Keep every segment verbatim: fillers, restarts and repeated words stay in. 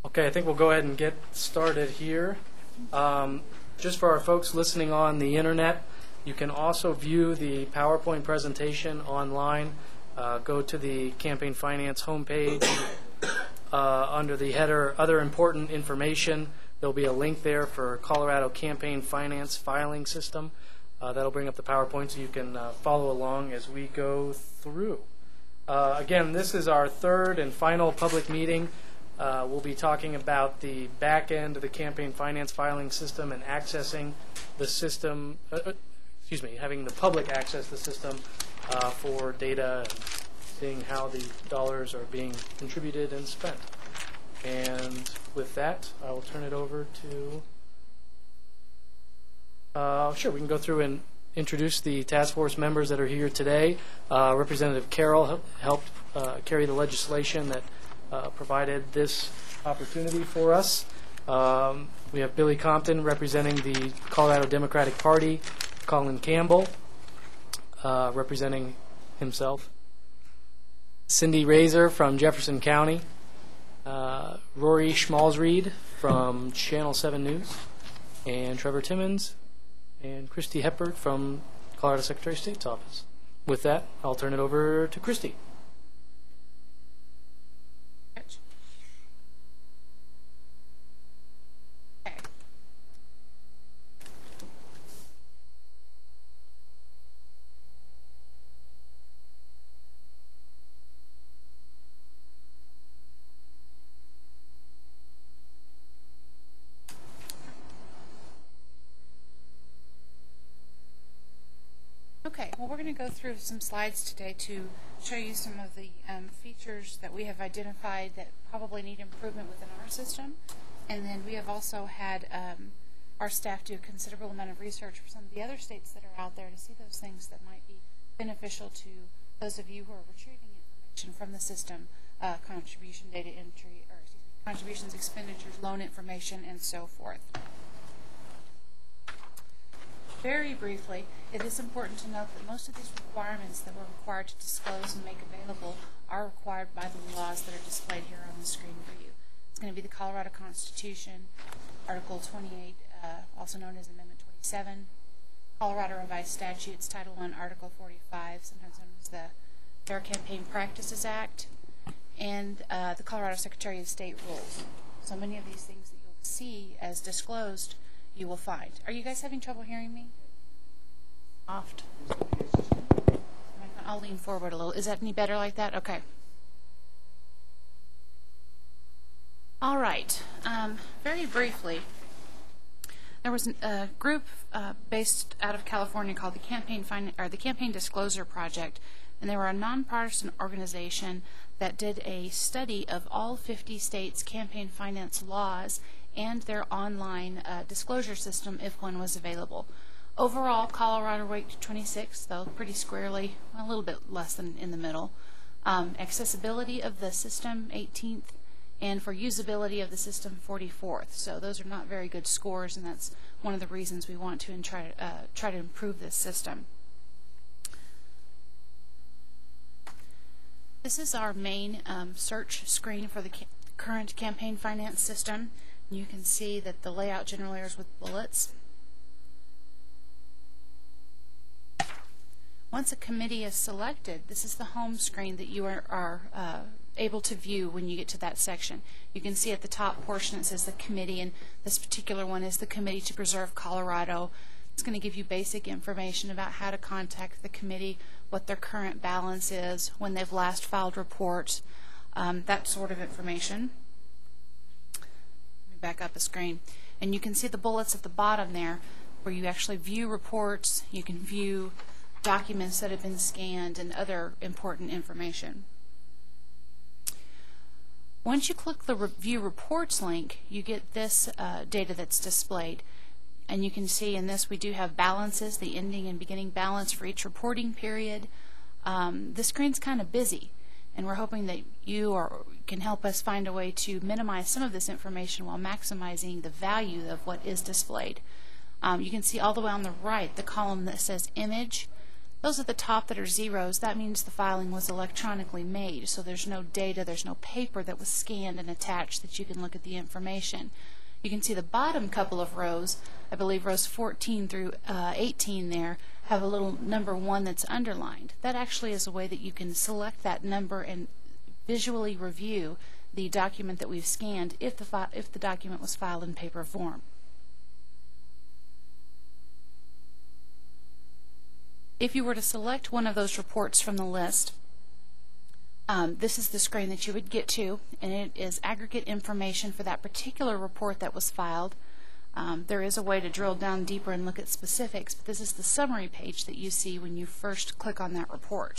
Okay, I think we'll go ahead and get started here. Um, just for our folks listening on the internet, you can also view the PowerPoint presentation online. Uh, go to the Campaign Finance homepage. Uh, under the header, Other Important Information, there'll be a link there for Colorado Campaign Finance Filing System. Uh, that'll bring up the PowerPoint so you can uh, follow along as we go through. Uh, again, this is our third and final public meeting. Uh, we'll be talking about the back end of the campaign finance filing system and accessing the system, uh, excuse me, having the public access the system uh, for data and seeing how the dollars are being contributed and spent. And with that, I will turn it over to, uh, sure, we can go through and introduce the task force members that are here today. Uh, Representative Carroll helped uh, carry the legislation that Uh, provided this opportunity for us. Um, we have Billy Compton representing the Colorado Democratic Party, Colin Campbell uh, representing himself, Cindy Razor from Jefferson County, uh, Rory Schmalzried from Channel seven News, and Trevor Timmons and Christy Hepburn from Colorado Secretary of State's office. With that, I'll turn it over to Christy. Okay, well, we're going to go through some slides today to show you some of the um, features that we have identified that probably need improvement within our system. And then we have also had um, our staff do a considerable amount of research for some of the other states that are out there to see those things that might be beneficial to those of you who are retrieving information from the system, uh, contribution data entry, or excuse me, contributions, expenditures, loan information, and so forth. Very briefly, it is important to note that most of these requirements that we're required to disclose and make available are required by the laws that are displayed here on the screen for you. It's going to be the Colorado Constitution, Article twenty-eight, uh, also known as Amendment twenty-seven, Colorado Revised Statutes, Title one, Article forty-five, sometimes known as the Fair Campaign Practices Act, and uh, the Colorado Secretary of State rules. So many of these things that you'll see as disclosed you will find. Are you guys having trouble hearing me? Oft. I'll lean forward a little. Is that any better like that? Okay. All right. Um, very briefly, there was an, a group uh, based out of California called the Campaign fin or the Campaign Disclosure Project, and they were a nonpartisan organization that did a study of all fifty states' campaign finance laws and their online uh, disclosure system if one was available. Overall, Colorado ranked twenty-sixth, though pretty squarely, a little bit less than in the middle. Um, accessibility of the system, eighteenth, and for usability of the system, forty-fourth. So those are not very good scores, and that's one of the reasons we want to and try, uh, try to improve this system. This is our main um, search screen for the ca current campaign finance system. You can see that the layout generally is with bullets. Once a committee is selected, this is the home screen that you are, are uh, able to view when you get to that section. You can see at the top portion it says the committee, and this particular one is the Committee to Preserve Colorado. It's going to give you basic information about how to contact the committee, what their current balance is, when they've last filed reports, um, that sort of information. Back up a screen, and you can see the bullets at the bottom there where you actually view reports, you can view documents that have been scanned and other important information. Once you click the View Reports link, you get this uh, data that's displayed, and you can see in this we do have balances, the ending and beginning balance for each reporting period. Um, the screen's kind of busy, and we're hoping that you are, can help us find a way to minimize some of this information while maximizing the value of what is displayed. Um, you can see all the way on the right the column that says Image, Those at the top that are zeros, that means the filing was electronically made, so there's no data, there's no paper that was scanned and attached that you can look at the information. You can see the bottom couple of rows, I believe rows fourteen through uh, eighteen there, have a little number one that's underlined. That actually is a way that you can select that number and visually review the document that we've scanned if the, fi if the document was filed in paper form. If you were to select one of those reports from the list, um, this is the screen that you would get to, and it is aggregate information for that particular report that was filed. Um, there is a way to drill down deeper and look at specifics, but this is the summary page that you see when you first click on that report.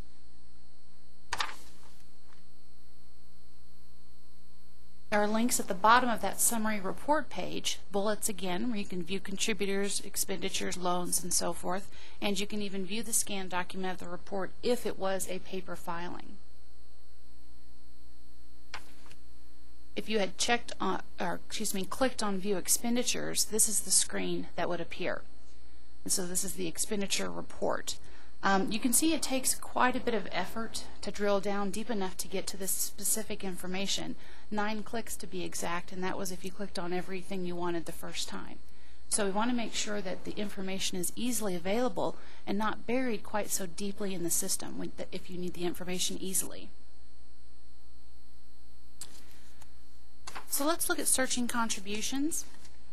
There are links at the bottom of that summary report page, bullets again, where you can view contributors, expenditures, loans, and so forth, and you can even view the scanned document of the report if it was a paper filing. If you had checked on, or excuse me, clicked on View Expenditures, this is the screen that would appear. And so this is the expenditure report. Um, you can see it takes quite a bit of effort to drill down deep enough to get to this specific information. Nine clicks to be exact, and that was if you clicked on everything you wanted the first time. So we want to make sure that the information is easily available and not buried quite so deeply in the system when, if you need the information easily. So let's look at searching contributions.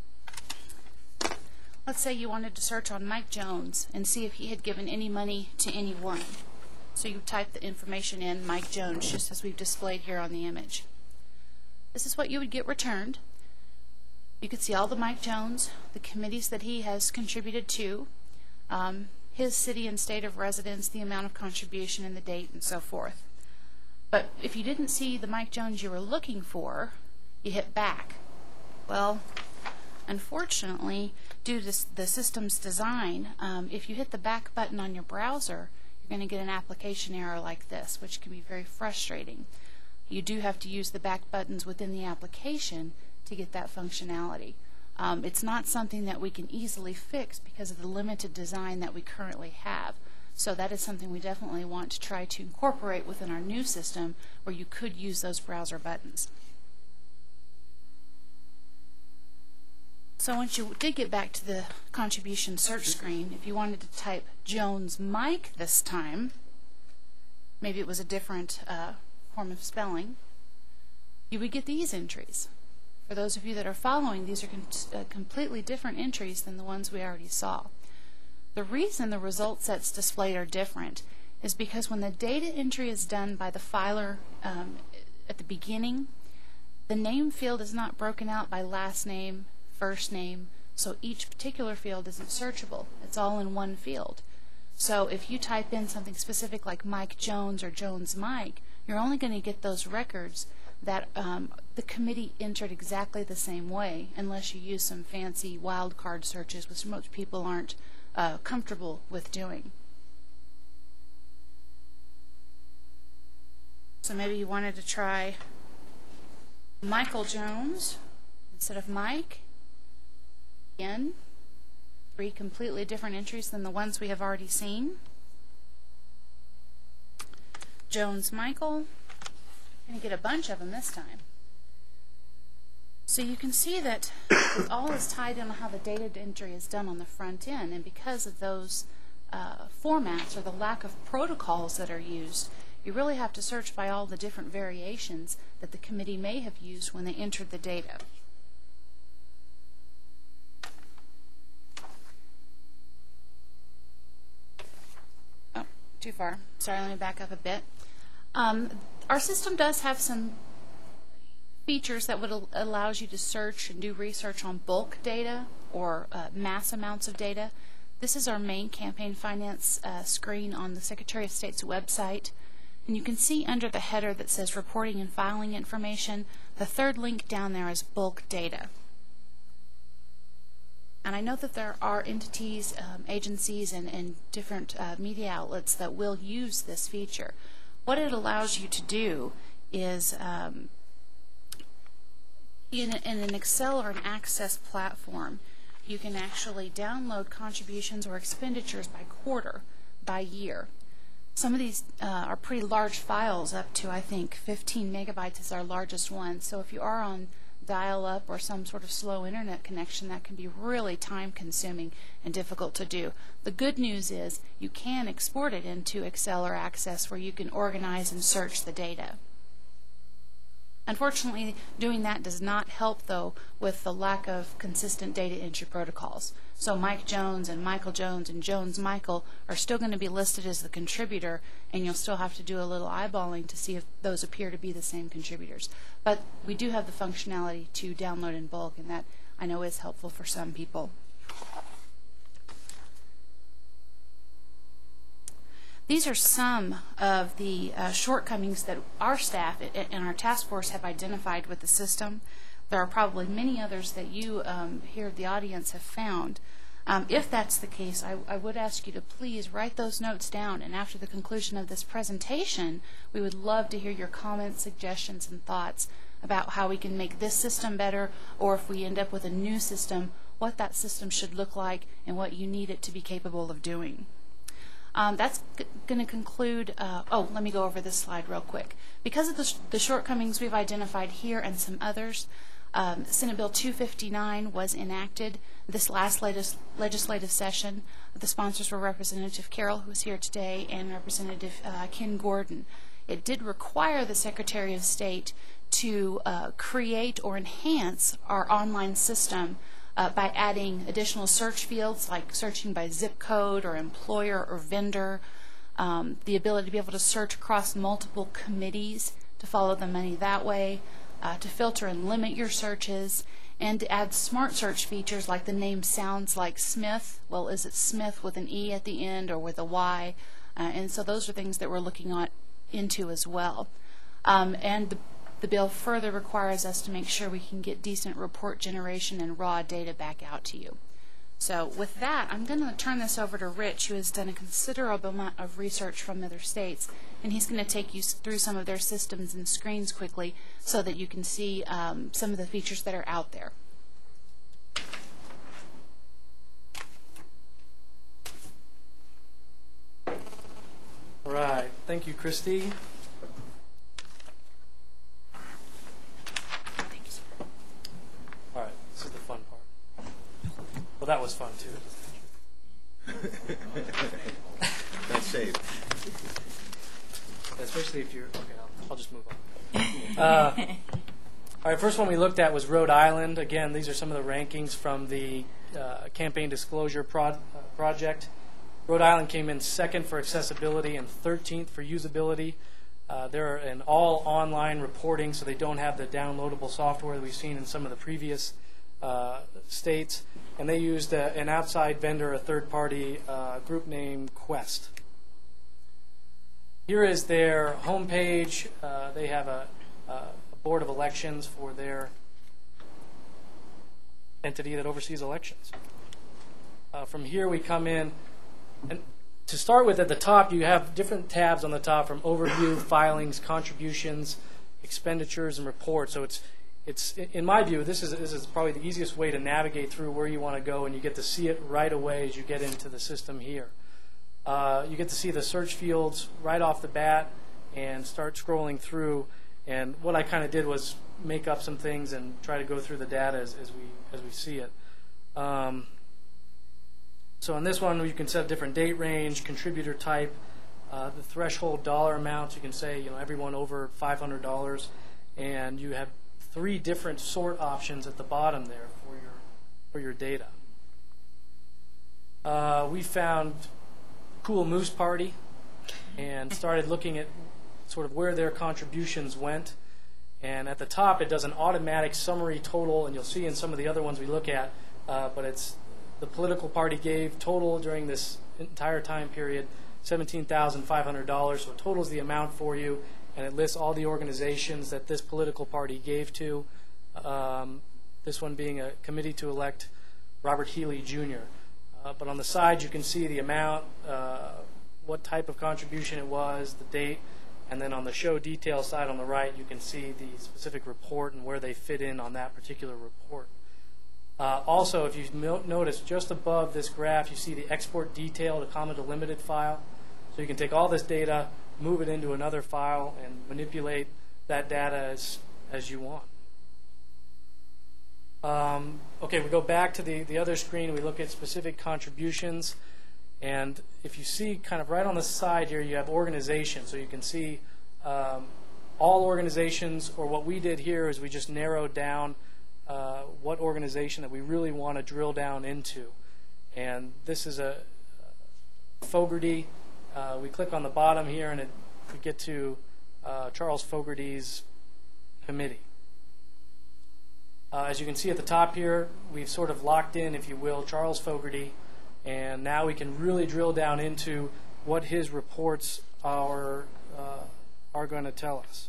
Let's say you wanted to search on Mike Jones and see if he had given any money to anyone. So you type the information in, Mike Jones, just as we've displayed here on the image. This is what you would get returned. You could see all the Mike Jones, the committees that he has contributed to, um, his city and state of residence, the amount of contribution and the date and so forth. But if you didn't see the Mike Jones you were looking for, you hit back. Well, unfortunately, due to the system's design, um, if you hit the back button on your browser, you're going to get an application error like this, which can be very frustrating. You do have to use the back buttons within the application to get that functionality. Um, it's not something that we can easily fix because of the limited design that we currently have. So that is something we definitely want to try to incorporate within our new system where you could use those browser buttons. So once you did get back to the contribution search screen, if you wanted to type Jones Mike this time, maybe it was a different uh, form of spelling, you would get these entries. For those of you that are following, these are com uh, completely different entries than the ones we already saw. The reason the result sets displayed are different is because when the data entry is done by the filer um, at the beginning, the name field is not broken out by last name, first name, so each particular field isn't searchable. It's all in one field. So if you type in something specific like Mike Jones or Jones Mike, you're only going to get those records that um, the committee entered exactly the same way, unless you use some fancy wildcard searches, which most people aren't uh, comfortable with doing. So maybe you wanted to try Michael Jones instead of Mike. Again, three completely different entries than the ones we have already seen. Jones Michael. Going to get a bunch of them this time. So you can see that it all is tied in on how the data entry is done on the front end, and because of those uh, formats or the lack of protocols that are used, you really have to search by all the different variations that the committee may have used when they entered the data. Oh, too far. Sorry, let me back up a bit. Um, our system does have some features that would al allows you to search and do research on bulk data or uh, mass amounts of data. This is our main campaign finance uh, screen on the Secretary of State's website. And you can see under the header that says reporting and filing information, the third link down there is bulk data. And I know that there are entities, um, agencies, and, and different uh, media outlets that will use this feature. What it allows you to do is, um, in, in an Excel or an Access platform, you can actually download contributions or expenditures by quarter. by year. Some of these uh, are pretty large files, up to, I think, fifteen megabytes is our largest one. So if you are on dial-up or some sort of slow internet connection, that can be really time-consuming and difficult to do. The good news is you can export it into Excel or Access, where you can organize and search the data. Unfortunately, doing that does not help, though, with the lack of consistent data entry protocols. So Mike Jones and Michael Jones and Jones Michael are still going to be listed as the contributor, and you'll still have to do a little eyeballing to see if those appear to be the same contributors. But we do have the functionality to download in bulk, and that I know is helpful for some people. These are some of the uh, shortcomings that our staff and our task force have identified with the system. There are probably many others that you um, here at the audience have found. Um, if that's the case, I, I would ask you to please write those notes down, and after the conclusion of this presentation, we would love to hear your comments, suggestions, and thoughts about how we can make this system better, or if we end up with a new system, what that system should look like and what you need it to be capable of doing. Um, that's going to conclude, uh, oh, let me go over this slide real quick. Because of the, sh the shortcomings we've identified here and some others, um, Senate Bill two fifty-nine was enacted this last legis legislative session. The sponsors were Representative Carroll, who is here today, and Representative uh, Ken Gordon. It did require the Secretary of State to uh, create or enhance our online system Uh, by adding additional search fields like searching by zip code or employer or vendor, um, the ability to be able to search across multiple committees to follow the money that way, uh, to filter and limit your searches, and to add smart search features like the name sounds like Smith. Well, is it Smith with an E at the end or with a Y? Uh, and so those are things that we're looking at, into as well. Um, and the The bill further requires us to make sure we can get decent report generation and raw data back out to you. So with that, I'm going to turn this over to Rich, who has done a considerable amount of research from other states, and he's going to take you through some of their systems and screens quickly so that you can see um, some of the features that are out there. All right. Thank you, Christy. This is the fun part. Well, that was fun too. That's safe. Especially if you're okay. I'll, I'll just move on. Uh, all right. First one we looked at was Rhode Island. Again, these are some of the rankings from the uh, Campaign Disclosure Pro uh, Project. Rhode Island came in second for accessibility and thirteenth for usability. Uh, they're an all online reporting, so they don't have the downloadable software that we've seen in some of the previous Uh, states, and they used uh, an outside vendor, a third-party uh, group named Quest. Here is their homepage. Uh, they have a, a board of elections for their entity that oversees elections. Uh, from here we come in, and to start with, at the top you have different tabs on the top, from overview, filings, contributions, expenditures, and reports. So it's It's, in my view, this is, this is probably the easiest way to navigate through where you want to go, and you get to see it right away as you get into the system here. Uh, you get to see the search fields right off the bat and start scrolling through. And what I kind of did was make up some things and try to go through the data as, as, we, as we see it. Um, so in this one, you can set a different date range, contributor type, uh, the threshold dollar amounts. You can say, you know, everyone over five hundred dollars, and you have three different sort options at the bottom there for your for your data. Uh, we found Cool Moose Party and started looking at sort of where their contributions went. And at the top, it does an automatic summary total, and you'll see in some of the other ones we look at, uh, but it's the political party gave total during this entire time period seventeen thousand five hundred dollars. So it totals the amount for you, and it lists all the organizations that this political party gave to, um, this one being a committee to elect Robert Healy, Junior Uh, but on the side, you can see the amount, uh, what type of contribution it was, the date, and then on the show details side on the right, you can see the specific report and where they fit in on that particular report. Uh, also, if you no notice, just above this graph, you see the export detail to comma to limited file. So you can take all this data, move it into another file, and manipulate that data as, as you want. Um, okay, we go back to the, the other screen. We look at specific contributions. And if you see kind of right on the side here, you have organizations. So you can see um, all organizations, or what we did here is we just narrowed down uh, what organization that we really want to drill down into. And this is a Fogarty. Uh, we click on the bottom here, and it, we get to uh, Charles Fogarty's committee. Uh, as you can see at the top here, we've sort of locked in, if you will, Charles Fogarty, and now we can really drill down into what his reports are, uh, are going to tell us.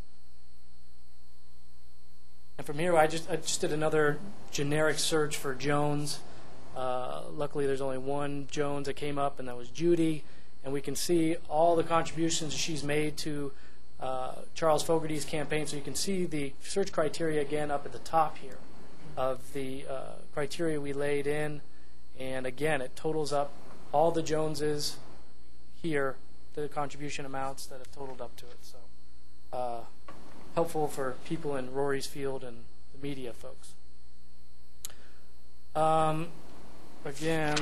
And from here, I just, I just did another generic search for Jones. Uh, luckily, there's only one Jones that came up, and that was Judy. And we can see all the contributions she's made to uh, Charles Fogarty's campaign. So you can see the search criteria again up at the top here of the uh, criteria we laid in. And again, it totals up all the Joneses here, the contribution amounts that have totaled up to it. So uh, helpful for people in Rory's field and the media folks. Um, again,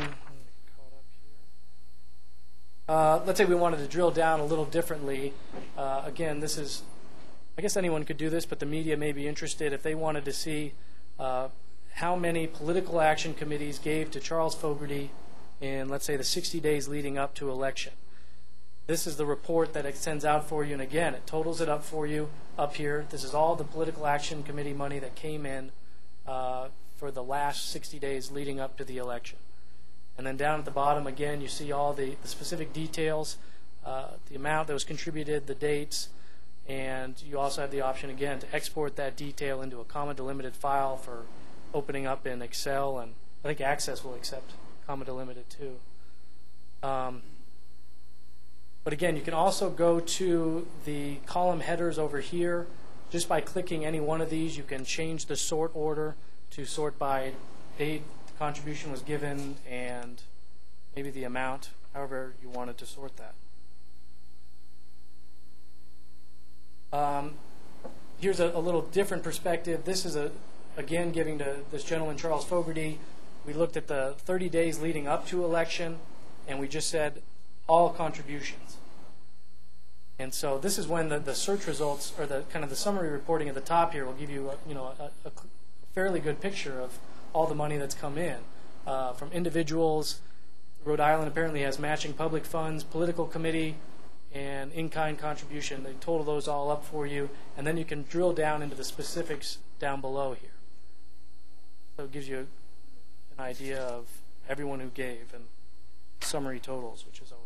uh, let's say we wanted to drill down a little differently. Uh, again, this is, I guess anyone could do this, but the media may be interested if they wanted to see uh, how many political action committees gave to Charles Fogarty in, let's say, the sixty days leading up to election. This is the report that it sends out for you, and again, it totals it up for you up here. This is all the political action committee money that came in uh, for the last sixty days leading up to the election. And then down at the bottom, again, you see all the, the specific details, uh, the amount that was contributed, the dates, and you also have the option, again, to export that detail into a comma delimited file for opening up in Excel, and I think Access will accept comma delimited too. Um, but again, you can also go to the column headers over here. Just by clicking any one of these, you can change the sort order to sort by date the contribution was given and maybe the amount, however you wanted to sort that. Um, here's a, a little different perspective. This is a Again, giving to this gentleman, Charles Fogarty. We looked at the thirty days leading up to election, and we just said all contributions. And so this is when the, the search results, or the kind of the summary reporting at the top here will give you, a, you know, a, a fairly good picture of all the money that's come in uh, from individuals. Rhode Island apparently has matching public funds, political committee, and in-kind contribution. They total those all up for you, and then you can drill down into the specifics down below here. So it gives you an idea of everyone who gave and summary totals, which is always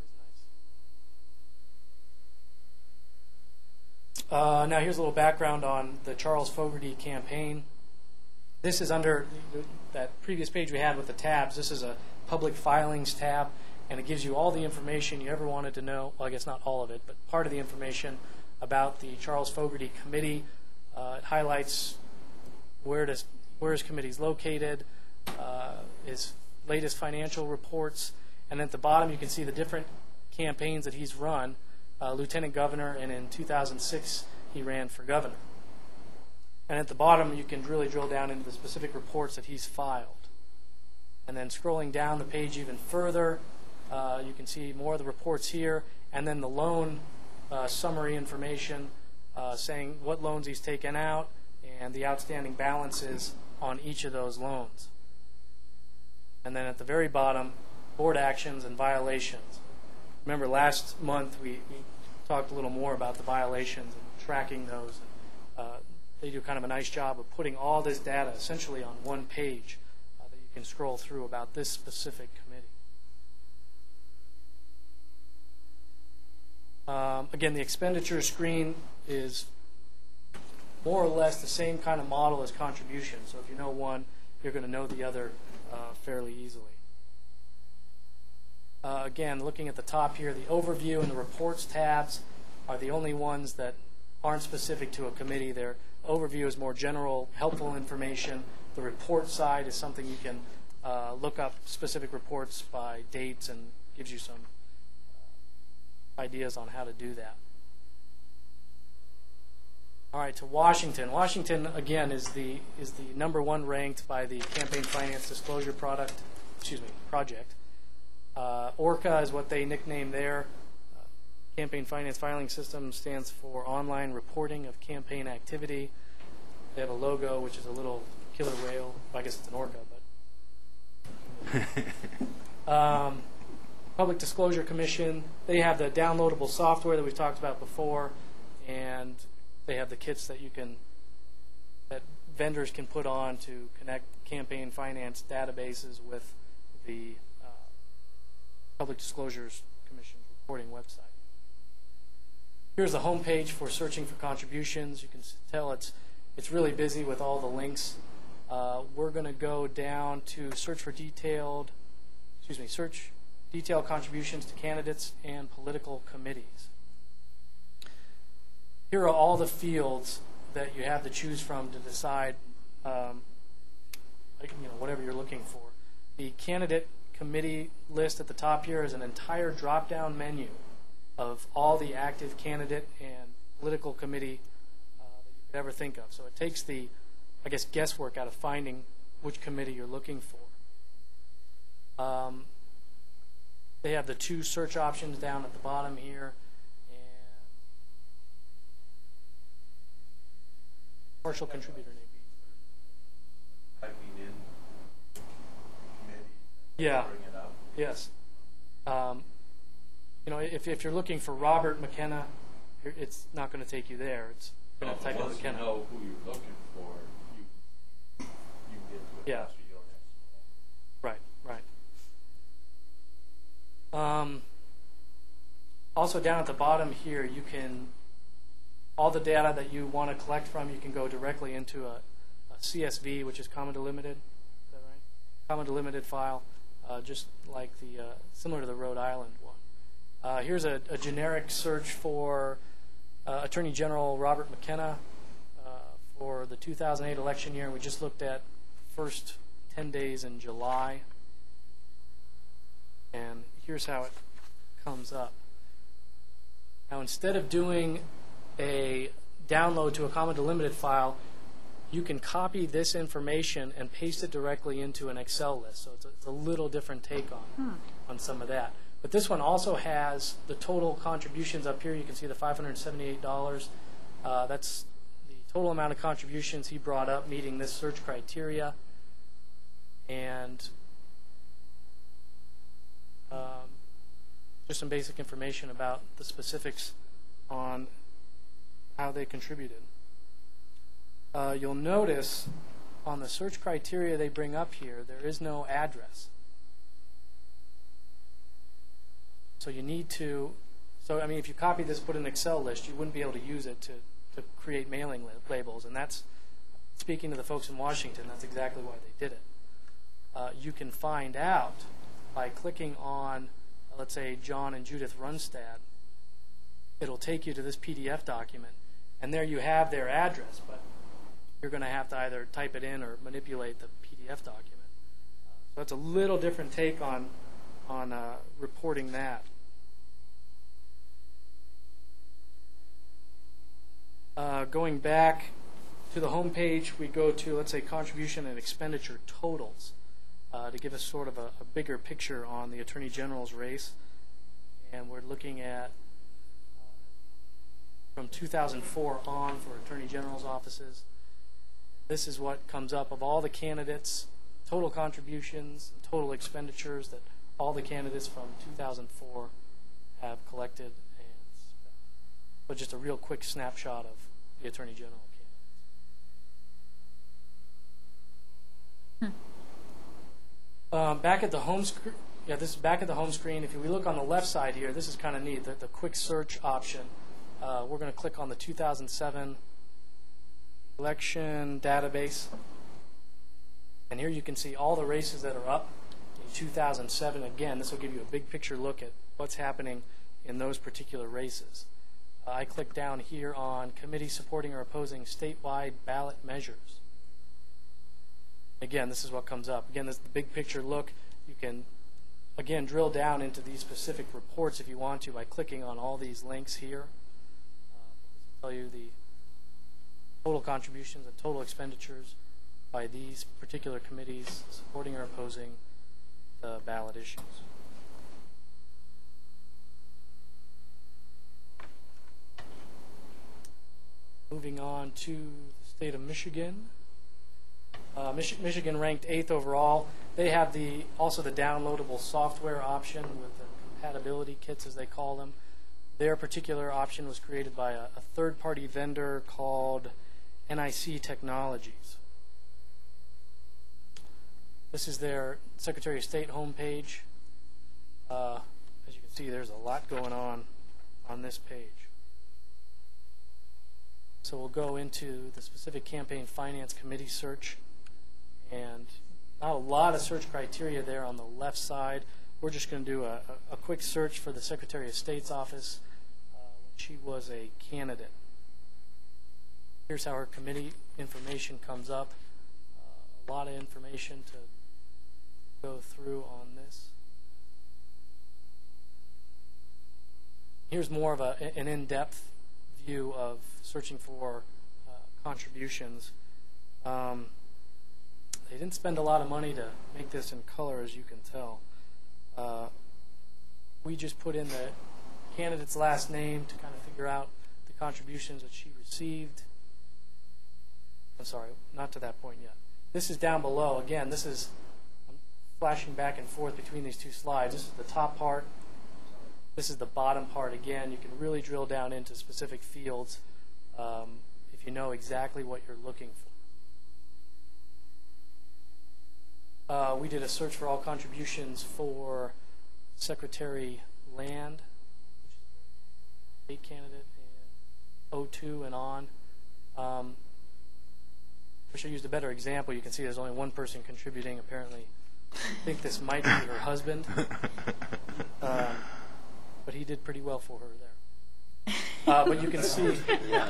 nice. Uh, now here's a little background on the Charles Fogarty campaign. This is under that previous page we had with the tabs. This is a public filings tab, and it gives you all the information you ever wanted to know. Well, I guess not all of it, but part of the information about the Charles Fogarty Committee. Uh, it highlights where does where his committee is located, uh, his latest financial reports, and at the bottom you can see the different campaigns that he's run. Uh, Lieutenant Governor, and in two thousand six he ran for governor. And at the bottom you can really drill down into the specific reports that he's filed. And then scrolling down the page even further, uh, you can see more of the reports here, and then the loan uh, summary information uh, saying what loans he's taken out and the outstanding balances on each of those loans. And then at the very bottom, board actions and violations. Remember last month we, we talked a little more about the violations and tracking those. Uh, they do kind of a nice job of putting all this data essentially on one page uh, that you can scroll through about this specific committee. Um, again, the expenditure screen is more or less the same kind of model as contribution. So if you know one, you're going to know the other uh, fairly easily. Uh, again, looking at the top here, the overview and the reports tabs are the only ones that aren't specific to a committee. Their overview is more general, helpful information. The report side is something you can uh, look up specific reports by dates and gives you some ideas on how to do that. All right, to Washington. Washington, again, is the is the number one ranked by the Campaign Finance Disclosure Product, excuse me, Project. Uh, ORCA is what they nicknamed their uh, Campaign Finance Filing System. Stands for Online Reporting of Campaign Activity. They have a logo, which is a little killer whale. I guess it's an orca, but um, Public Disclosure Commission. They have the downloadable software that we've talked about before, and they have the kits that you can, that vendors can put on to connect campaign finance databases with the uh, Public Disclosures Commission's reporting website. Here's the home page for searching for contributions. You can tell it's it's really busy with all the links. Uh, we're going to go down to search for detailed, excuse me, search detailed contributions to candidates and political committees. Here are all the fields that you have to choose from to decide, um, like, you know, whatever you're looking for. The candidate committee list at the top here is an entire drop-down menu of all the active candidate and political committee uh, that you could ever think of. So it takes the, I guess, guesswork out of finding which committee you're looking for. Um, they have the two search options down at the bottom here. Partial contributor name. Typing in committee. Yeah. Bring it up. Yes. Um, you know, if, if you're looking for Robert McKenna, you're, it's not going to take you there. It's going to So type in once you McKenna. know who you're looking for, you you get to it. Yeah. So you don't have to- Right, right. Um, also down at the bottom here, you can, all the data that you want to collect from, you can go directly into a, a C S V, which is comma delimited. Is that right? Comma delimited file, uh, just like the, uh, similar to the Rhode Island one. Uh, here's a, a generic search for uh, Attorney General Robert McKenna uh, for the two thousand eight election year. We just looked at first ten days in July. And here's how it comes up. Now, instead of doing a download to a comma delimited file, you can copy this information and paste it directly into an Excel list. So it's a, it's a little different take on, Hmm. on some of that. But this one also has the total contributions up here. You can see the five hundred seventy-eight dollars. Uh, that's the total amount of contributions he brought up meeting this search criteria. And um, just some basic information about the specifics on how they contributed. Uh, you'll notice on the search criteria they bring up here, there is no address. So you need to, so I mean, if you copy this, put in an Excel list, you wouldn't be able to use it to, to create mailing la labels. And that's, speaking to the folks in Washington, that's exactly why they did it. Uh, you can find out by clicking on, uh, let's say, John and Judith Runstad. It'll take you to this P D F document, and there you have their address, but you're going to have to either type it in or manipulate the P D F document. Uh, so that's a little different take on, on uh, reporting that. Uh, going back to the home page, we go to, let's say, contribution and expenditure totals uh, to give us sort of a, a bigger picture on the Attorney General's race. And we're looking at from two thousand four on for Attorney General's offices. This is what comes up of all the candidates, total contributions, total expenditures that all the candidates from two thousand four have collected and spent. But just a real quick snapshot of the Attorney General candidates. Hmm. Um, back at the home screen, yeah, this is back at the home screen. If we look on the left side here, this is kind of neat, the, the quick search option. Uh, we're going to click on the two thousand seven election database. And here you can see all the races that are up in two thousand seven. Again, this will give you a big picture look at what's happening in those particular races. Uh, I click down here on committee supporting or opposing statewide ballot measures. Again, this is what comes up. Again, this is the big picture look. You can again, drill down into these specific reports if you want to by clicking on all these links here. Uh, this will tell you the total contributions and total expenditures by these particular committees supporting or opposing the ballot issues. Moving on to the state of Michigan. Uh, Mich Michigan ranked eighth overall. They have the also the downloadable software option with the compatibility kits, as they call them. Their particular option was created by a, a third-party vendor called N I C Technologies. This is their Secretary of State homepage. Uh, as you can see, there's a lot going on on this page. So we'll go into the specific campaign finance committee search, and not a lot of search criteria there on the left side. We're just going to do a, a, a quick search for the Secretary of State's office uh, when she was a candidate. Here's how her committee information comes up. Uh, a lot of information to go through on this. Here's more of a, an in-depth view of searching for uh, contributions. Um, they didn't spend a lot of money to make this in color, as you can tell. Uh, we just put in the candidate's last name to kind of figure out the contributions that she received. I'm sorry, not to that point yet. This is down below. Again, this is I'm flashing back and forth between these two slides. This is the top part. This is the bottom part. Again, you can really drill down into specific fields um, if you know exactly what you're looking for. Uh, we did a search for all contributions for Secretary Land, which is the state candidate, and oh two and on. Um, wish I used a better example. You can see there's only one person contributing, apparently. I think this might be her husband. Um, but he did pretty well for her there. Uh, but you can see... You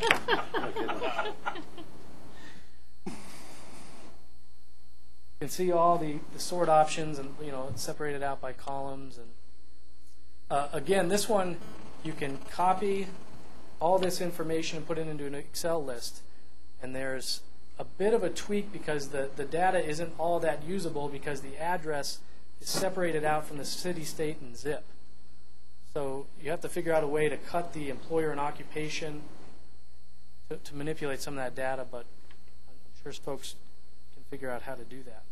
can see all the, the sort options, and you know, it's separated out by columns. And uh, again, this one, you can copy all this information and put it into an Excel list. And there's a bit of a tweak because the, the data isn't all that usable because the address is separated out from the city, state, and zip. So you have to figure out a way to cut the employer and occupation to, to manipulate some of that data, but I'm sure folks can figure out how to do that.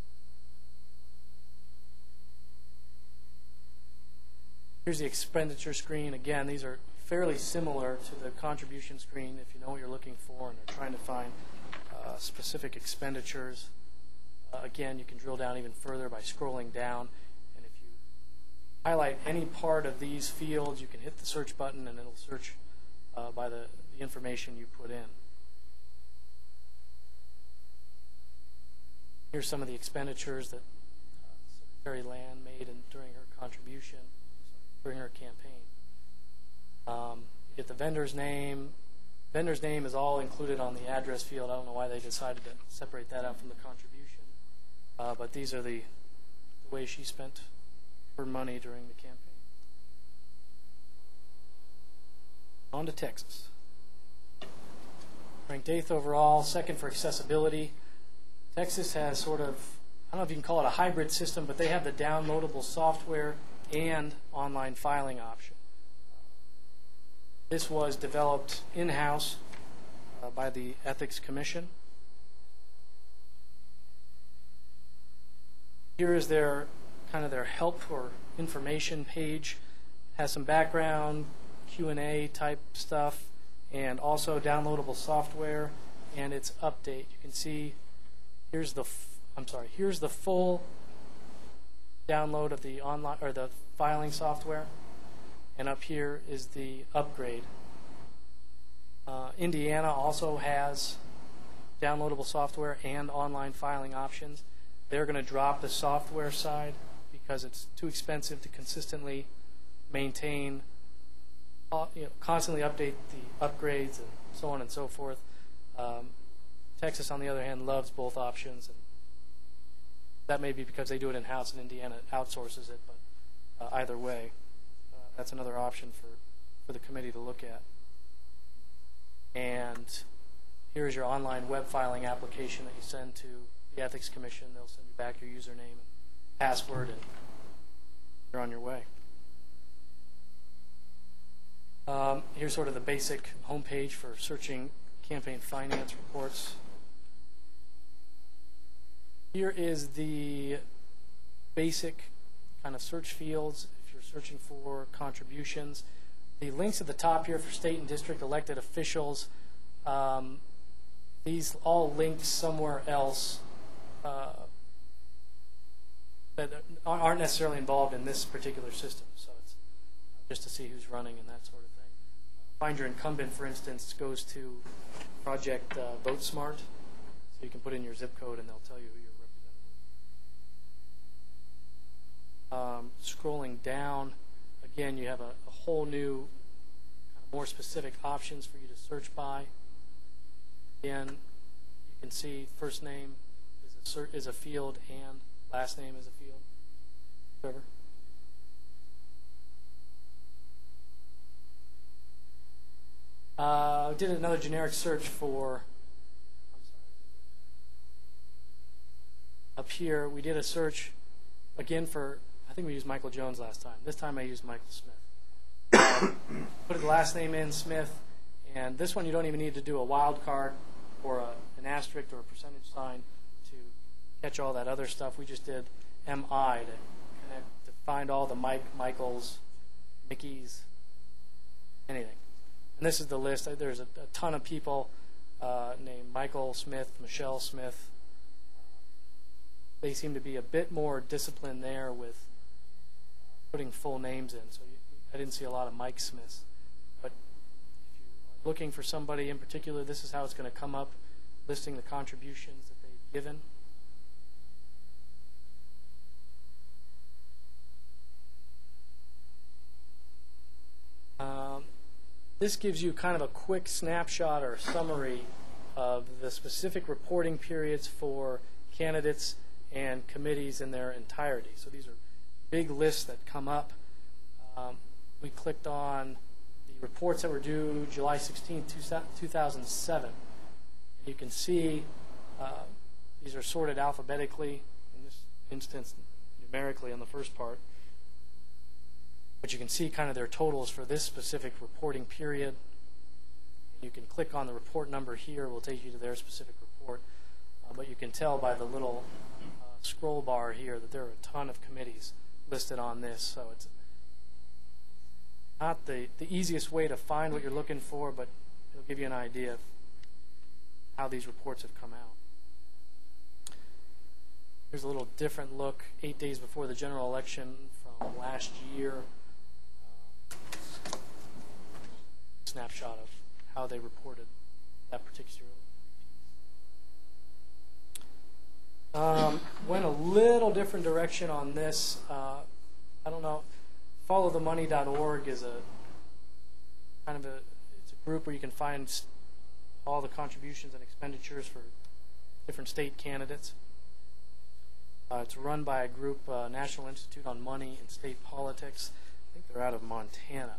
Here's the expenditure screen. Again, these are fairly similar to the contribution screen if you know what you're looking for and are trying to find uh, specific expenditures. Uh, again, you can drill down even further by scrolling down. And if you highlight any part of these fields, you can hit the search button and it'll search uh, by the, the information you put in. Here's some of the expenditures that uh, Secretary Land made in, during her contribution, during her campaign. Um, you get the vendor's name. Vendor's name is all included on the address field. I don't know why they decided to separate that out from the contribution. Uh, but these are the, the way she spent her money during the campaign. On to Texas. Ranked eighth overall, second for accessibility. Texas has sort of, I don't know if you can call it a hybrid system, but they have the downloadable software and online filing option. This was developed in-house uh, by the Ethics Commission. Here is their kind of their help or information page. Has some background, Q and A type stuff, and also downloadable software and its update. You can see here's the f I'm sorry here's the full download of the online or the filing software, and up here is the upgrade. Uh, Indiana also has downloadable software and online filing options. They're going to drop the software side because it's too expensive to consistently maintain, uh, you know, constantly update the upgrades and so on and so forth. Um, Texas, on the other hand, loves both options, and that may be because they do it in-house and Indiana outsources it, but uh, either way. Uh, that's another option for, for the committee to look at. And here's your online web filing application that you send to the Ethics Commission. They'll send you back your username and password, and you're on your way. Um, here's sort of the basic homepage for searching campaign finance reports. Here is the basic kind of search fields if you're searching for contributions. The links at the top here for state and district elected officials, um, these all link somewhere else uh, that aren't necessarily involved in this particular system. So it's just to see who's running and that sort of thing. Find Your Incumbent, for instance, goes to Project uh, VoteSmart. So you can put in your zip code and they'll tell you who your representative is. Um, scrolling down, again, you have a, a whole new, kind of more specific options for you to search by. Again, you can see first name is a, cert, is a field and last name is a field. Trevor? Uh, did another generic search for, I'm sorry, up here we did a search again for, I think we used Michael Jones last time. This time I used Michael Smith. Uh, put the last name in, Smith, and this one you don't even need to do a wild card or a, an asterisk or a percentage sign to catch all that other stuff. We just did M I to connect, to find all the Mike, Michaels, Mickeys, anything. And this is the list. There's a, a ton of people uh, named Michael Smith, Michelle Smith. They seem to be a bit more disciplined there with putting full names in. So you, I didn't see a lot of Mike Smiths. But if you are looking for somebody in particular, this is how it's going to come up, listing the contributions that they've given. Um, This gives you kind of a quick snapshot or summary of the specific reporting periods for candidates and committees in their entirety. So these are big lists that come up. Um, we clicked on the reports that were due July sixteenth, two thousand seven. You can see uh, these are sorted alphabetically, in this instance numerically on the first part. But you can see kind of their totals for this specific reporting period. You can click on the report number here. It will take you to their specific report. Uh, but you can tell by the little uh, scroll bar here that there are a ton of committees listed on this. So it's not the, the easiest way to find what you're looking for, but it'll give you an idea of how these reports have come out. Here's a little different look, eight days before the general election from last year. Snapshot of how they reported that particular piece. Um, went a little different direction on this. Uh, I don't know. follow the money dot org is a kind of a it's a group where you can find all the contributions and expenditures for different state candidates. Uh, it's run by a group, uh, National Institute on Money and State Politics. I think they're out of Montana.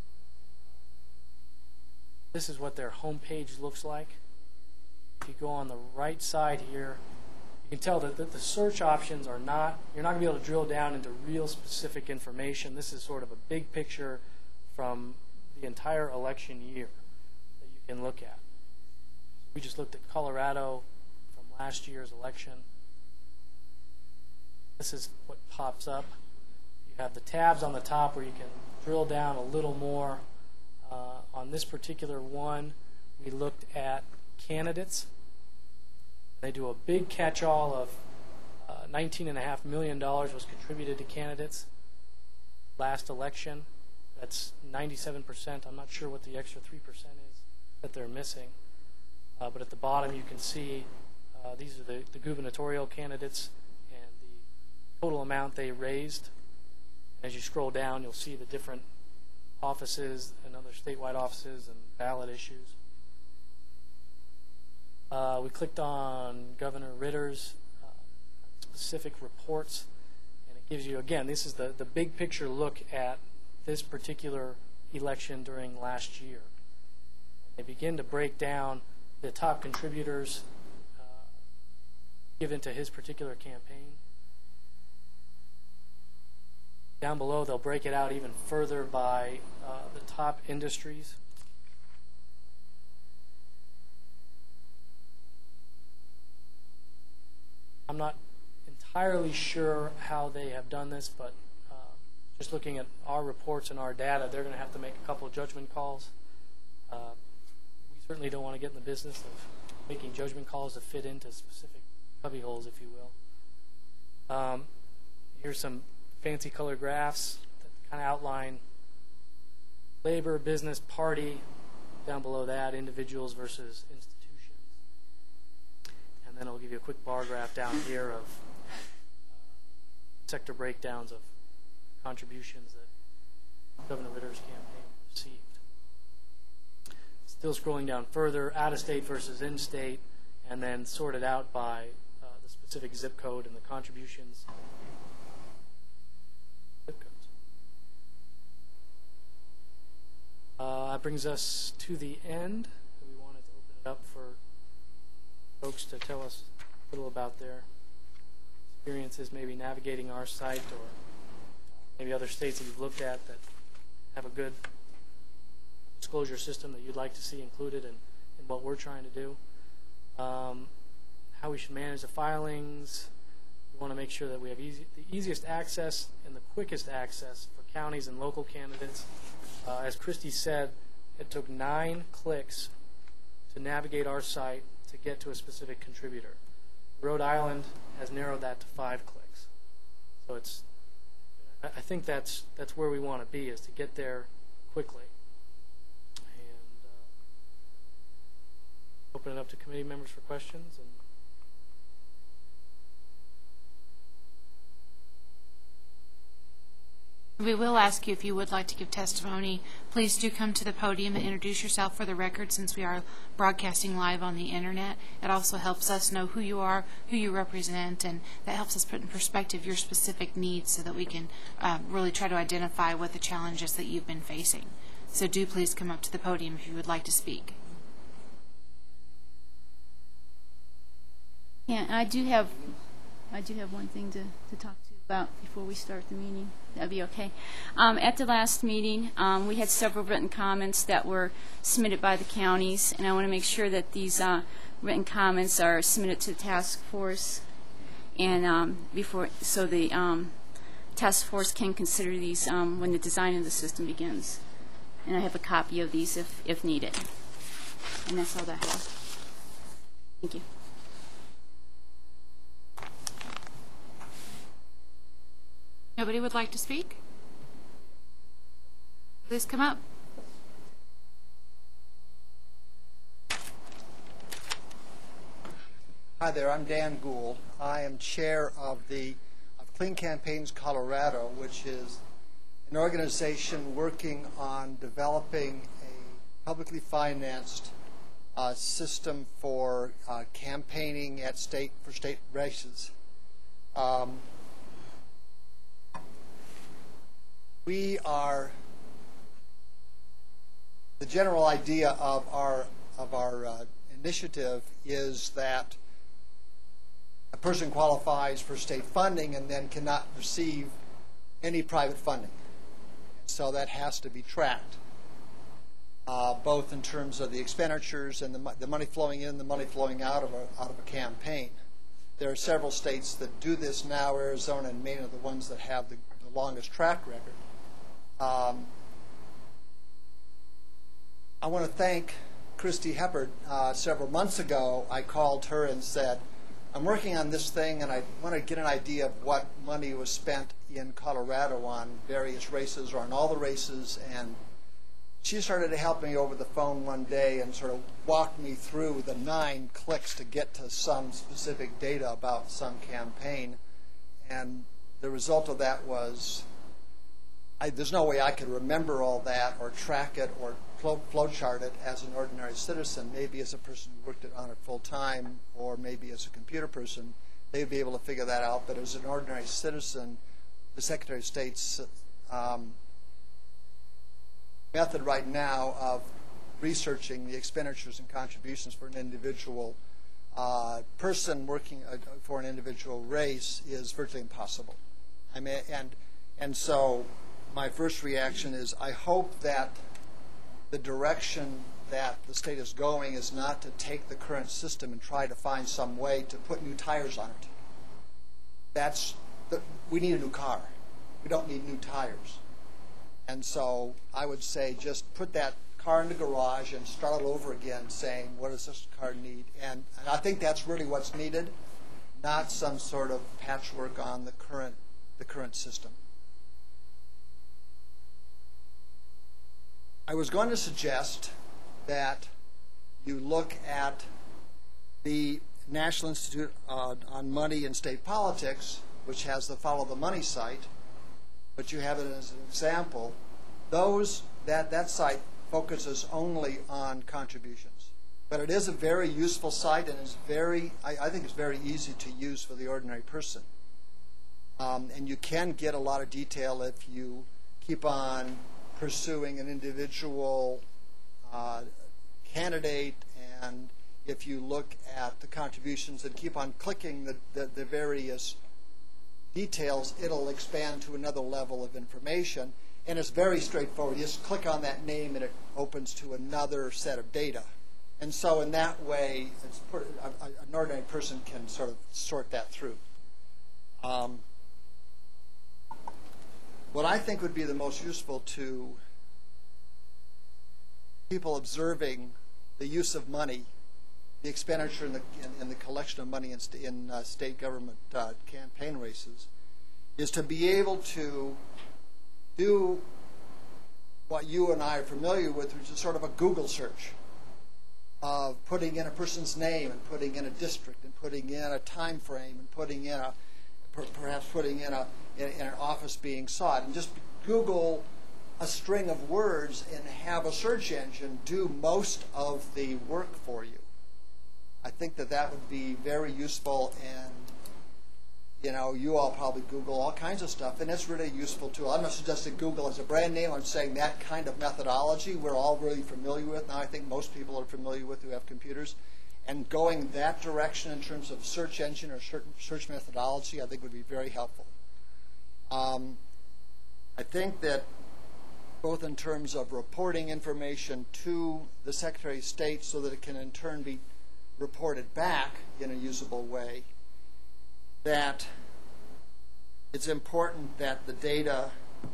This is what their homepage looks like. If you go on the right side here, you can tell that the, the search options are not, you're not going to be able to drill down into real specific information. This is sort of a big picture from the entire election year that you can look at. We just looked at Colorado from last year's election. This is what pops up. You have the tabs on the top where you can drill down a little more. Uh, on this particular one, we looked at candidates. They do a big catch-all of uh, nineteen point five million dollars was contributed to candidates last election. That's ninety-seven percent. I'm not sure what the extra three percent is that they're missing. Uh, but at the bottom, you can see uh, these are the, the gubernatorial candidates and the total amount they raised. As you scroll down, you'll see the different offices and other statewide offices and ballot issues. Uh, we clicked on Governor Ritter's uh, specific reports, and it gives you, again, this is the, the big picture look at this particular election during last year. They begin to break down the top contributors uh, given to his particular campaign. Down below, they'll break it out even further by uh, the top industries. I'm not entirely sure how they have done this, but uh, just looking at our reports and our data, they're going to have to make a couple of judgment calls. Uh, we certainly don't want to get in the business of making judgment calls that fit into specific cubby holes, if you will. Um, here's some fancy color graphs that kind of outline labor, business, party. Down below that, individuals versus institutions. And then I'll give you a quick bar graph down here of uh, sector breakdowns of contributions that Governor Ritter's campaign received. Still scrolling down further, out-of-state versus in-state, and then sorted out by uh, the specific zip code and the contributions. Zip codes. Uh, that brings us to the end. We wanted to open it up for folks to tell us a little about their experiences, maybe navigating our site, or maybe other states that you've looked at that have a good disclosure system that you'd like to see included in, in what we're trying to do. Um, how we should manage the filings. We want to make sure that we have easy, the easiest access and the quickest access for counties and local candidates. Uh, as Christy said, it took nine clicks to navigate our site to get to a specific contributor. Rhode Island has narrowed that to five clicks. So it's, I think that's that's where we want to be, is to get there quickly. And uh, open it up to committee members for questions. And We will ask you if you would like to give testimony. Please do come to the podium and introduce yourself for the record, since we are broadcasting live on the internet. It also helps us know who you are, who you represent, and that helps us put in perspective your specific needs so that we can uh, really try to identify what the challenges that you've been facing. So do please come up to the podium if you would like to speak. Yeah, I do have, I do have one thing to, to talk to you about before we start the meeting. That'd be okay. Um, at the last meeting, um, we had several written comments that were submitted by the counties, and I want to make sure that these uh, written comments are submitted to the task force, and um, before, so the um, task force can consider these um, when the design of the system begins. And I have a copy of these if if needed. And that's all that I have. Thank you. Nobody would like to speak? Please come up. Hi there, I'm Dan Gould. I am chair of the of Clean Campaigns Colorado, which is an organization working on developing a publicly financed uh, system for uh, campaigning at state for state races. Um, we are the general idea of our of our uh, initiative is that a person qualifies for state funding and then cannot receive any private funding. So that has to be tracked, uh, both in terms of the expenditures and the, the money flowing in, the money flowing out of a, out of a campaign. There are several states that do this now. Arizona and Maine are the ones that have the, the longest track record. Um, I want to thank Christy Heppard. Uh, several months ago, I called her and said, I'm working on this thing, and I want to get an idea of what money was spent in Colorado on various races or on all the races. And she started to help me over the phone one day and sort of walk me through the nine clicks to get to some specific data about some campaign. And the result of that was I, there's no way I could remember all that or track it or flow, flow chart it as an ordinary citizen. Maybe as a person who worked it on it full time, or maybe as a computer person, they'd be able to figure that out. But as an ordinary citizen, the Secretary of State's um, method right now of researching the expenditures and contributions for an individual uh, person working uh, for an individual race is virtually impossible. I mean, and and so my first reaction is I hope that the direction that the state is going is not to take the current system and try to find some way to put new tires on it. That's the, we need a new car. We don't need new tires. And so I would say just put that car in the garage and start all over again saying, what does this car need? And, and I think that's really what's needed, not some sort of patchwork on the current, the current system. I was going to suggest that you look at the National Institute uh, on Money and State Politics, which has the Follow the Money site, but you have it as an example. Those that that site focuses only on contributions, but it is a very useful site, and it's very I, I think it's very easy to use for the ordinary person. Um, and you can get a lot of detail if you keep on pursuing an individual uh, candidate, and if you look at the contributions and keep on clicking the, the, the various details, it'll expand to another level of information. And it's very straightforward. You just click on that name and it opens to another set of data. And so in that way, it's, an ordinary person can sort of sort that through. Um, what I think would be the most useful to people observing the use of money, the expenditure and the, in, in the collection of money in, st in uh, state government uh, campaign races, is to be able to do what you and I are familiar with, which is sort of a Google search of putting in a person's name and putting in a district and putting in a time frame and putting in a, per perhaps putting in, a, in, in an office being sought, and just Google a string of words and have a search engine do most of the work for you. I think that that would be very useful, and you know, you all probably Google all kinds of stuff, and it's really a useful tool. I'm not suggesting Google as a brand name. I'm saying that kind of methodology we're all really familiar with. Now I think most people are familiar with who have computers. And going that direction in terms of search engine or search methodology, I think would be very helpful. Um, I think that both in terms of reporting information to the Secretary of State so that it can in turn be reported back in a usable way, that it's important that the data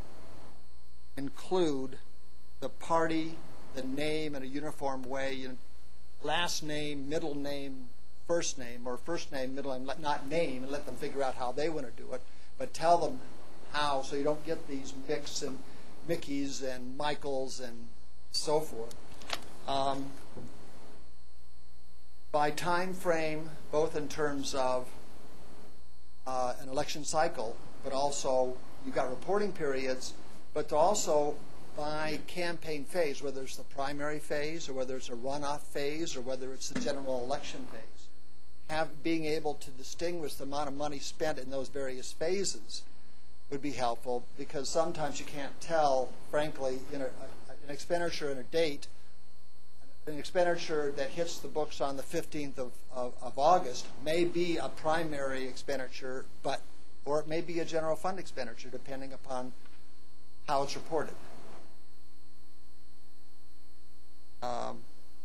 include the party, the name in a uniform way, you know, last name, middle name, first name, or first name, middle name, not name, and let them figure out how they want to do it, but tell them how so you don't get these Micks and Mickeys and Michaels and so forth. Um, by time frame, both in terms of uh, an election cycle, but also you've got reporting periods, but also by campaign phase, whether it's the primary phase or whether it's a runoff phase or whether it's the general election phase. Have, being able to distinguish the amount of money spent in those various phases would be helpful, because sometimes you can't tell, frankly, you know, an expenditure and a date. An expenditure that hits the books on the fifteenth of, of, of August may be a primary expenditure, but or it may be a general fund expenditure, depending upon how it's reported. Um,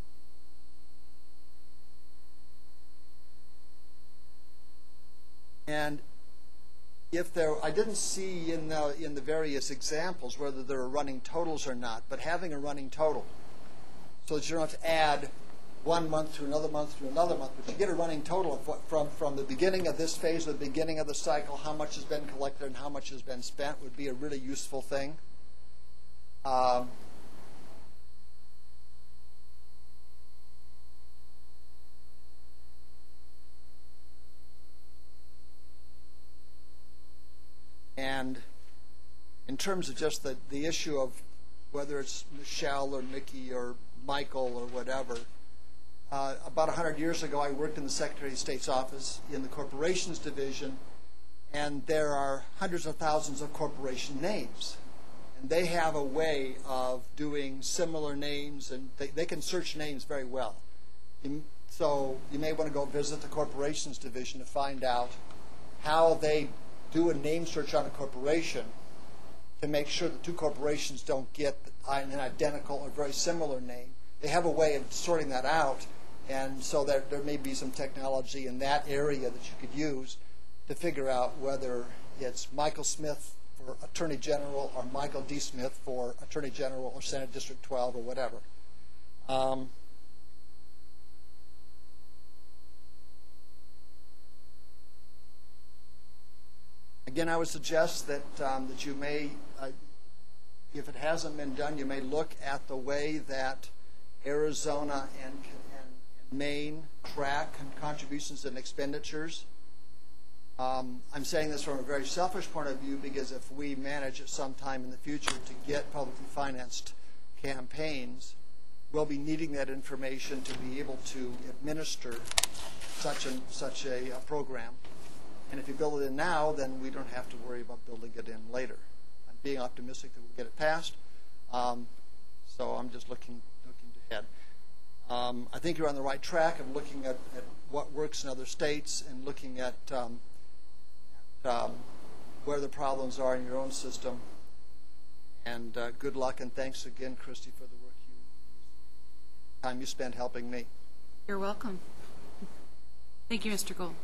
and if there, I didn't see in the, in the various examples whether there are running totals or not, but having a running total so that you don't have to add one month to another month to another month, but you get a running total of what, from, from the beginning of this phase, the beginning of the cycle, how much has been collected and how much has been spent would be a really useful thing. Um, And in terms of just the, the issue of whether it's Michelle or Mickey or Michael or whatever, uh, about one hundred years ago I worked in the Secretary of State's office in the Corporations Division, and there are hundreds of thousands of corporation names. And they have a way of doing similar names, and they, they can search names very well. You, so you may want to go visit the corporations division to find out how they do a name search on a corporation to make sure that two corporations don't get an identical or very similar name. They have a way of sorting that out, and so there, there may be some technology in that area that you could use to figure out whether it's Michael Smith for Attorney General or Michael D. Smith for Attorney General or Senate District twelve or whatever. Um, Again, I would suggest that um, that you may, uh, if it hasn't been done, you may look at the way that Arizona and, and, and Maine track contributions and expenditures. Um, I'm saying this from a very selfish point of view because if we manage at some time in the future to get publicly financed campaigns, we'll be needing that information to be able to administer such, an, such a, a program. And if you build it in now, then we don't have to worry about building it in later. I'm being optimistic that we'll get it passed. Um, so I'm just looking looking ahead. Um, I think you're on the right track of looking at, at what works in other states and looking at, um, at um, where the problems are in your own system. And uh, good luck, and thanks again, Christy, for the work you, time you spent helping me. You're welcome. Thank you, Mister Gould.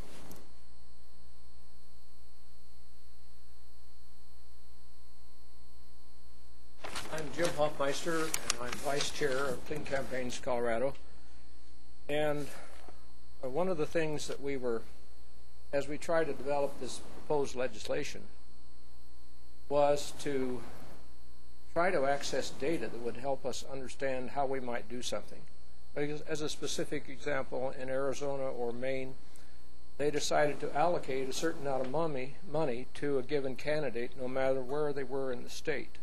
I'm Jim Hoffmeister, and I'm Vice Chair of Clean Campaigns Colorado. And uh, one of the things that we were, as we tried to develop this proposed legislation, was to try to access data that would help us understand how we might do something. Because as a specific example, in Arizona or Maine, they decided to allocate a certain amount of money, money to a given candidate, no matter where they were in the state.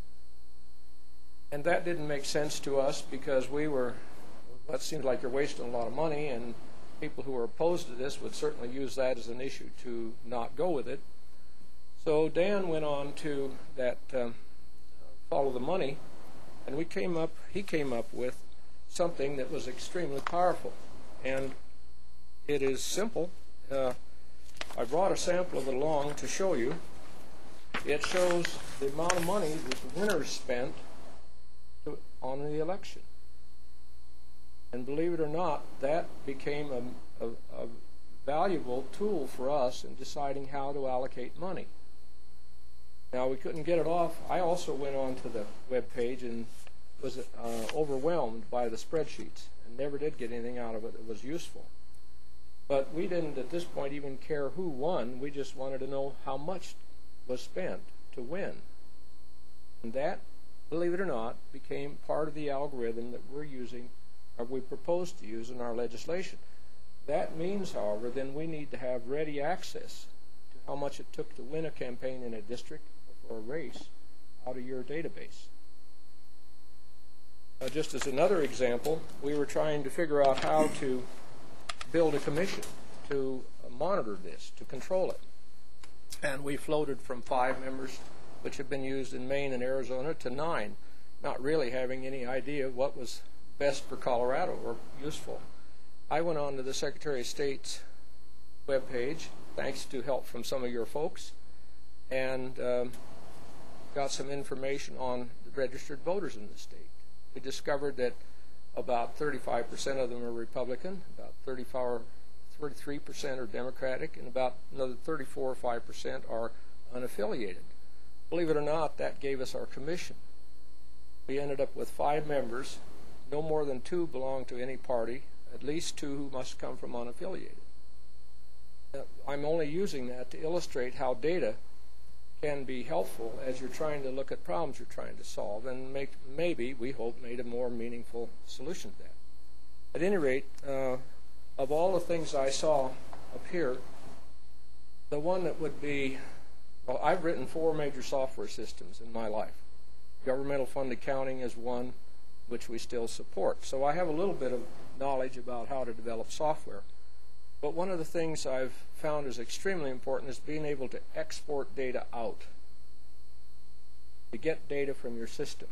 And that didn't make sense to us because we were, well, that seems like you're wasting a lot of money, and people who are opposed to this would certainly use that as an issue to not go with it. So Dan went on to that um, follow the money, and we came up, he came up with something that was extremely powerful. And it is simple. Uh, I brought a sample of it along to show you. It shows the amount of money that the winners spent on the election. And believe it or not, that became a, a, a valuable tool for us in deciding how to allocate money. Now, we couldn't get it off. I also went on to the web page and was uh, overwhelmed by the spreadsheets and never did get anything out of it that was useful. But we didn't at this point even care who won. We just wanted to know how much was spent to win. And that, believe it or not, became part of the algorithm that we're using, or we propose to use in our legislation. That means, however, then we need to have ready access to how much it took to win a campaign in a district or a race out of your database. Uh, just as another example, we were trying to figure out how to build a commission to uh, monitor this, to control it. And we floated from five members, which have been used in Maine and Arizona, to nine, not really having any idea what was best for Colorado or useful. I went on to the Secretary of State's webpage, thanks to help from some of your folks, and um, got some information on the registered voters in the state. We discovered that about thirty-five percent of them are Republican, about thirty-four, thirty-three percent are Democratic, and about another thirty-four or five percent are unaffiliated. Believe it or not, that gave us our commission. We ended up with five members. No more than two belong to any party, at least two who must come from unaffiliated. Uh, I'm only using that to illustrate how data can be helpful as you're trying to look at problems you're trying to solve and make, maybe, we hope, made a more meaningful solution to that. At any rate, uh, of all the things I saw up here, the one that would be, well, I've written four major software systems in my life. Governmental fund accounting is one which we still support. So I have a little bit of knowledge about how to develop software. But one of the things I've found is extremely important is being able to export data out, to get data from your system.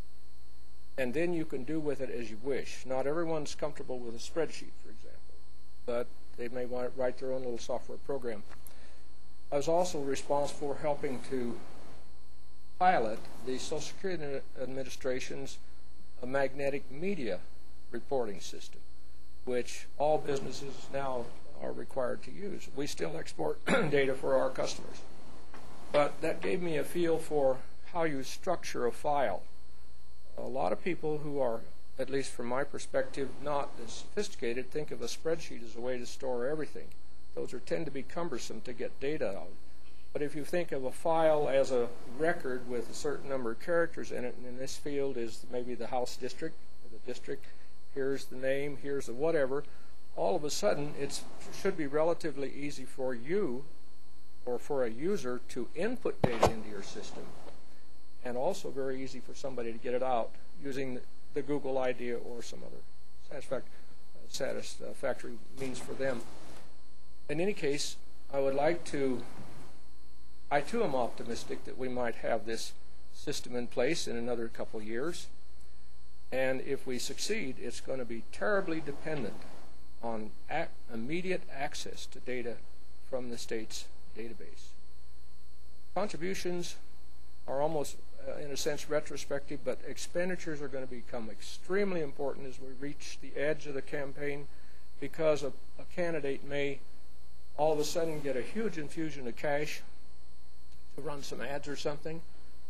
And then you can do with it as you wish. Not everyone's comfortable with a spreadsheet, for example, but they may want to write their own little software program. I was also responsible for helping to pilot the Social Security Administration's uh, magnetic media reporting system, which all businesses now are required to use. We still export data for our customers. But that gave me a feel for how you structure a file. A lot of people who are, at least from my perspective, not as sophisticated, think of a spreadsheet as a way to store everything. Those are tend to be cumbersome to get data out. But if you think of a file as a record with a certain number of characters in it, and in this field is maybe the house district, or the district, here's the name, here's the whatever, all of a sudden it should be relatively easy for you or for a user to input data into your system, and also very easy for somebody to get it out using the Google idea or some other satisfactory means for them. In any case, I would like to, I too am optimistic that we might have this system in place in another couple of years. And if we succeed, it's going to be terribly dependent on ac immediate access to data from the state's database. Contributions are almost, uh, in a sense, retrospective, but expenditures are going to become extremely important as we reach the edge of the campaign, because a, a candidate may all of a sudden get a huge infusion of cash to run some ads or something.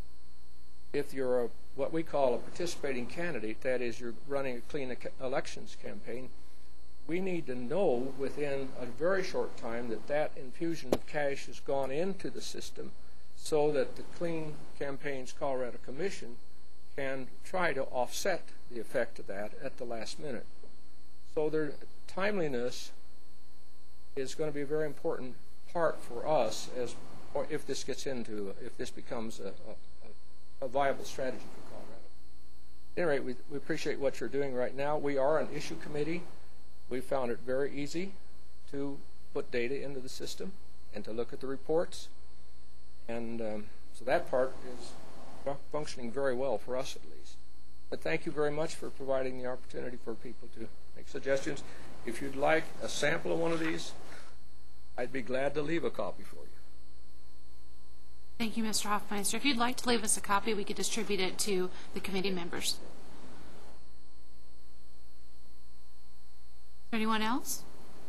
If you're a, what we call a participating candidate, that is, you're running a clean elections campaign, we need to know within a very short time that that infusion of cash has gone into the system, so that the Clean Campaigns Colorado Commission can try to offset the effect of that at the last minute. So their timeliness is going to be a very important part for us, as or if this gets into, if this becomes a, a, a viable strategy for Colorado. At any rate, we, we appreciate what you're doing right now. We are an issue committee. We found it very easy to put data into the system and to look at the reports. And um, so that part is functioning very well for us, at least. But thank you very much for providing the opportunity for people to make suggestions. If you'd like a sample of one of these, I'd be glad to leave a copy for you. Thank you, Mister Hoffmeister. If you'd like to leave us a copy, we could distribute it to the committee members. Is there anyone else?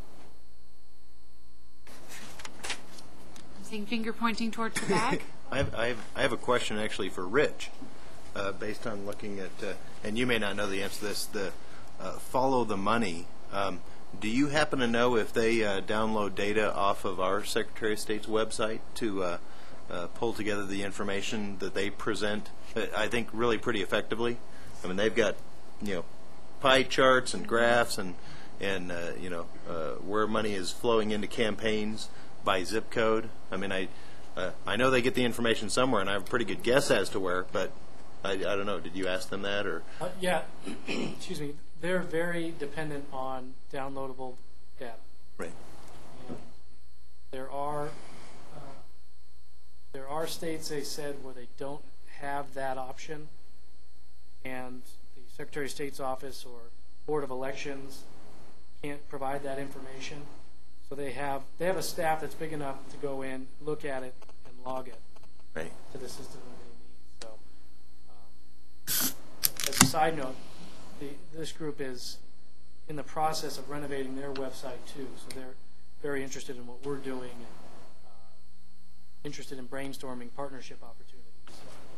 I'm seeing finger pointing towards the back. I, have, I, have, I have a question actually for Rich, uh, based on looking at, uh, and you may not know the answer to this, the uh, Follow the Money. Um, do you happen to know if they uh, download data off of our Secretary of State's website to uh, uh, pull together the information that they present, uh, I think, really pretty effectively? I mean, they've got, you know, pie charts and graphs and, and uh, you know, uh, where money is flowing into campaigns by zip code. I mean, I uh, I know they get the information somewhere, and I have a pretty good guess as to where, but I, I don't know. Did you ask them that? Or uh, yeah, excuse me. They're very dependent on downloadable data. Right. And there are uh, there are states, they said, where they don't have that option, and the Secretary of State's office or Board of Elections can't provide that information. So they have they have a staff that's big enough to go in, look at it, and log it right to the system that they need. So, um, as a side note, the, this group is in the process of renovating their website too. So they're very interested in what we're doing and uh, interested in brainstorming partnership opportunities.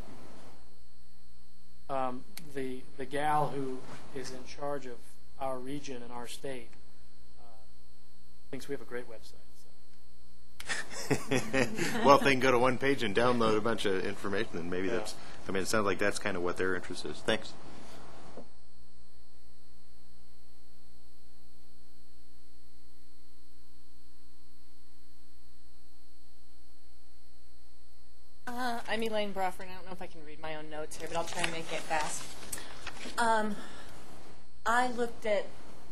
Um, the the gal who is in charge of our region and our state thinks we have a great website. So. Well, if they can go to one page and download a bunch of information, then maybe yeah. that's, I mean, it sounds like that's kind of what their interest is. Thanks. Uh, I'm Elaine Brofford. I don't know if I can read my own notes here, but I'll try and make it fast. Um, I looked at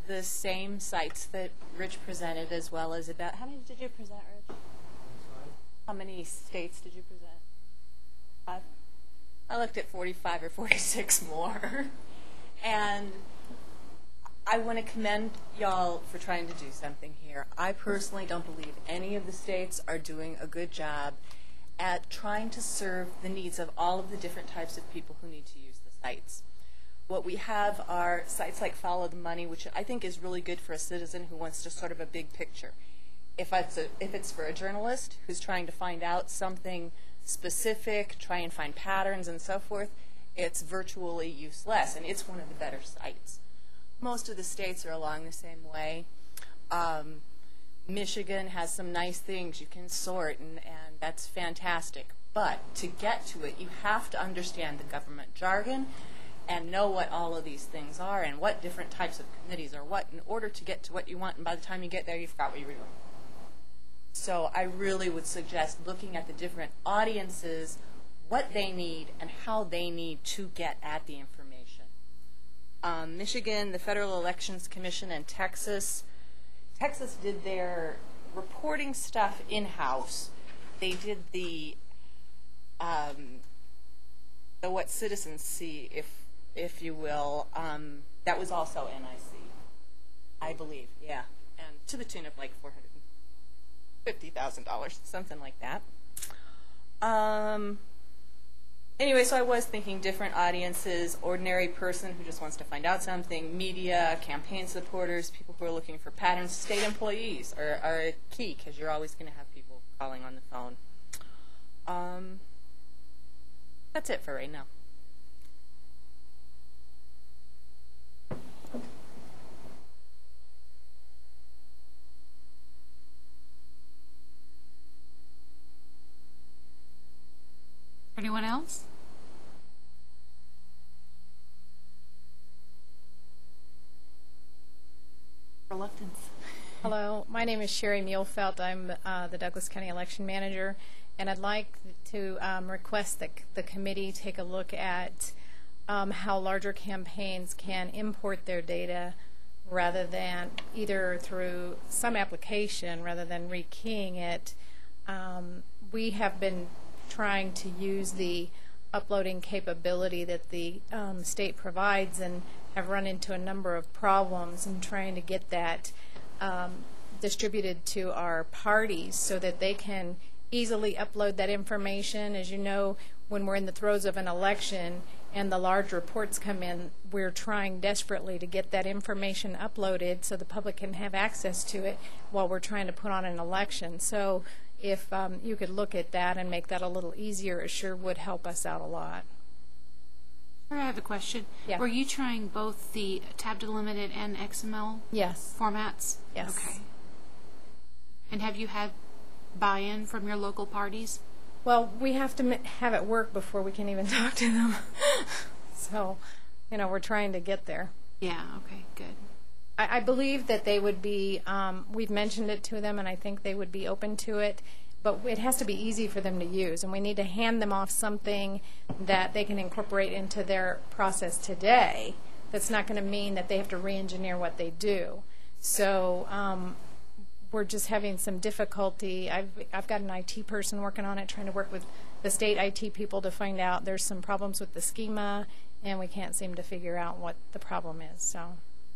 the same sites that Rich presented, as well as about, how many did you present, Rich? How many states did you present? Five? I looked at forty-five or forty-six more. And I want to commend y'all for trying to do something here. I personally don't believe any of the states are doing a good job at trying to serve the needs of all of the different types of people who need to use the sites. What we have are sites like Follow the Money, which I think is really good for a citizen who wants just sort of a big picture. If it's, a, if it's for a journalist who's trying to find out something specific, try and find patterns and so forth, it's virtually useless, and it's one of the better sites. Most of the states are along the same way. Um, Michigan has some nice things you can sort, and, and that's fantastic. But to get to it, you have to understand the government jargon and know what all of these things are and what different types of committees are what in order to get to what you want, and by the time you get there, you forgot what you were doing. So I really would suggest looking at the different audiences, what they need, and how they need to get at the information. Um, Michigan, the Federal Elections Commission, and Texas, Texas did their reporting stuff in-house. They did the, um, the what citizens see, if if you will. Um, that was also N I C, I believe, yeah, and to the tune of like four hundred fifty thousand dollars, something like that. Um, anyway, so I was thinking different audiences, ordinary person who just wants to find out something, media, campaign supporters, people who are looking for patterns, state employees are, are a key, because you're always going to have people calling on the phone. Um, that's it for right now. Anyone else? Reluctance. Hello, my name is Sherry Muehlfeld. I'm uh, the Douglas County Election Manager, and I'd like to um, request that the committee take a look at um, how larger campaigns can import their data rather than either through some application rather than rekeying it. Um, we have been trying to use the uploading capability that the um, state provides and have run into a number of problems in trying to get that um, distributed to our parties so that they can easily upload that information. As you know, when we're in the throes of an election and the large reports come in, we're trying desperately to get that information uploaded so the public can have access to it while we're trying to put on an election. So if um, you could look at that and make that a little easier, it sure would help us out a lot. I have a question. Yeah. Were you trying both the tab delimited and X M L Yes. formats? Yes. Okay. And have you had buy-in from your local parties? Well, we have to have it work before we can even talk to them. So, you know, we're trying to get there. Yeah, okay, good. I, I believe that they would be, um, we've mentioned it to them, and I think they would be open to it, but it has to be easy for them to use, and we need to hand them off something that they can incorporate into their process today. That's not going to mean that they have to re-engineer what they do. So um, we're just having some difficulty. I've, I've got an I T person working on it, trying to work with the state I T people to find out there's some problems with the schema, and we can't seem to figure out what the problem is. So.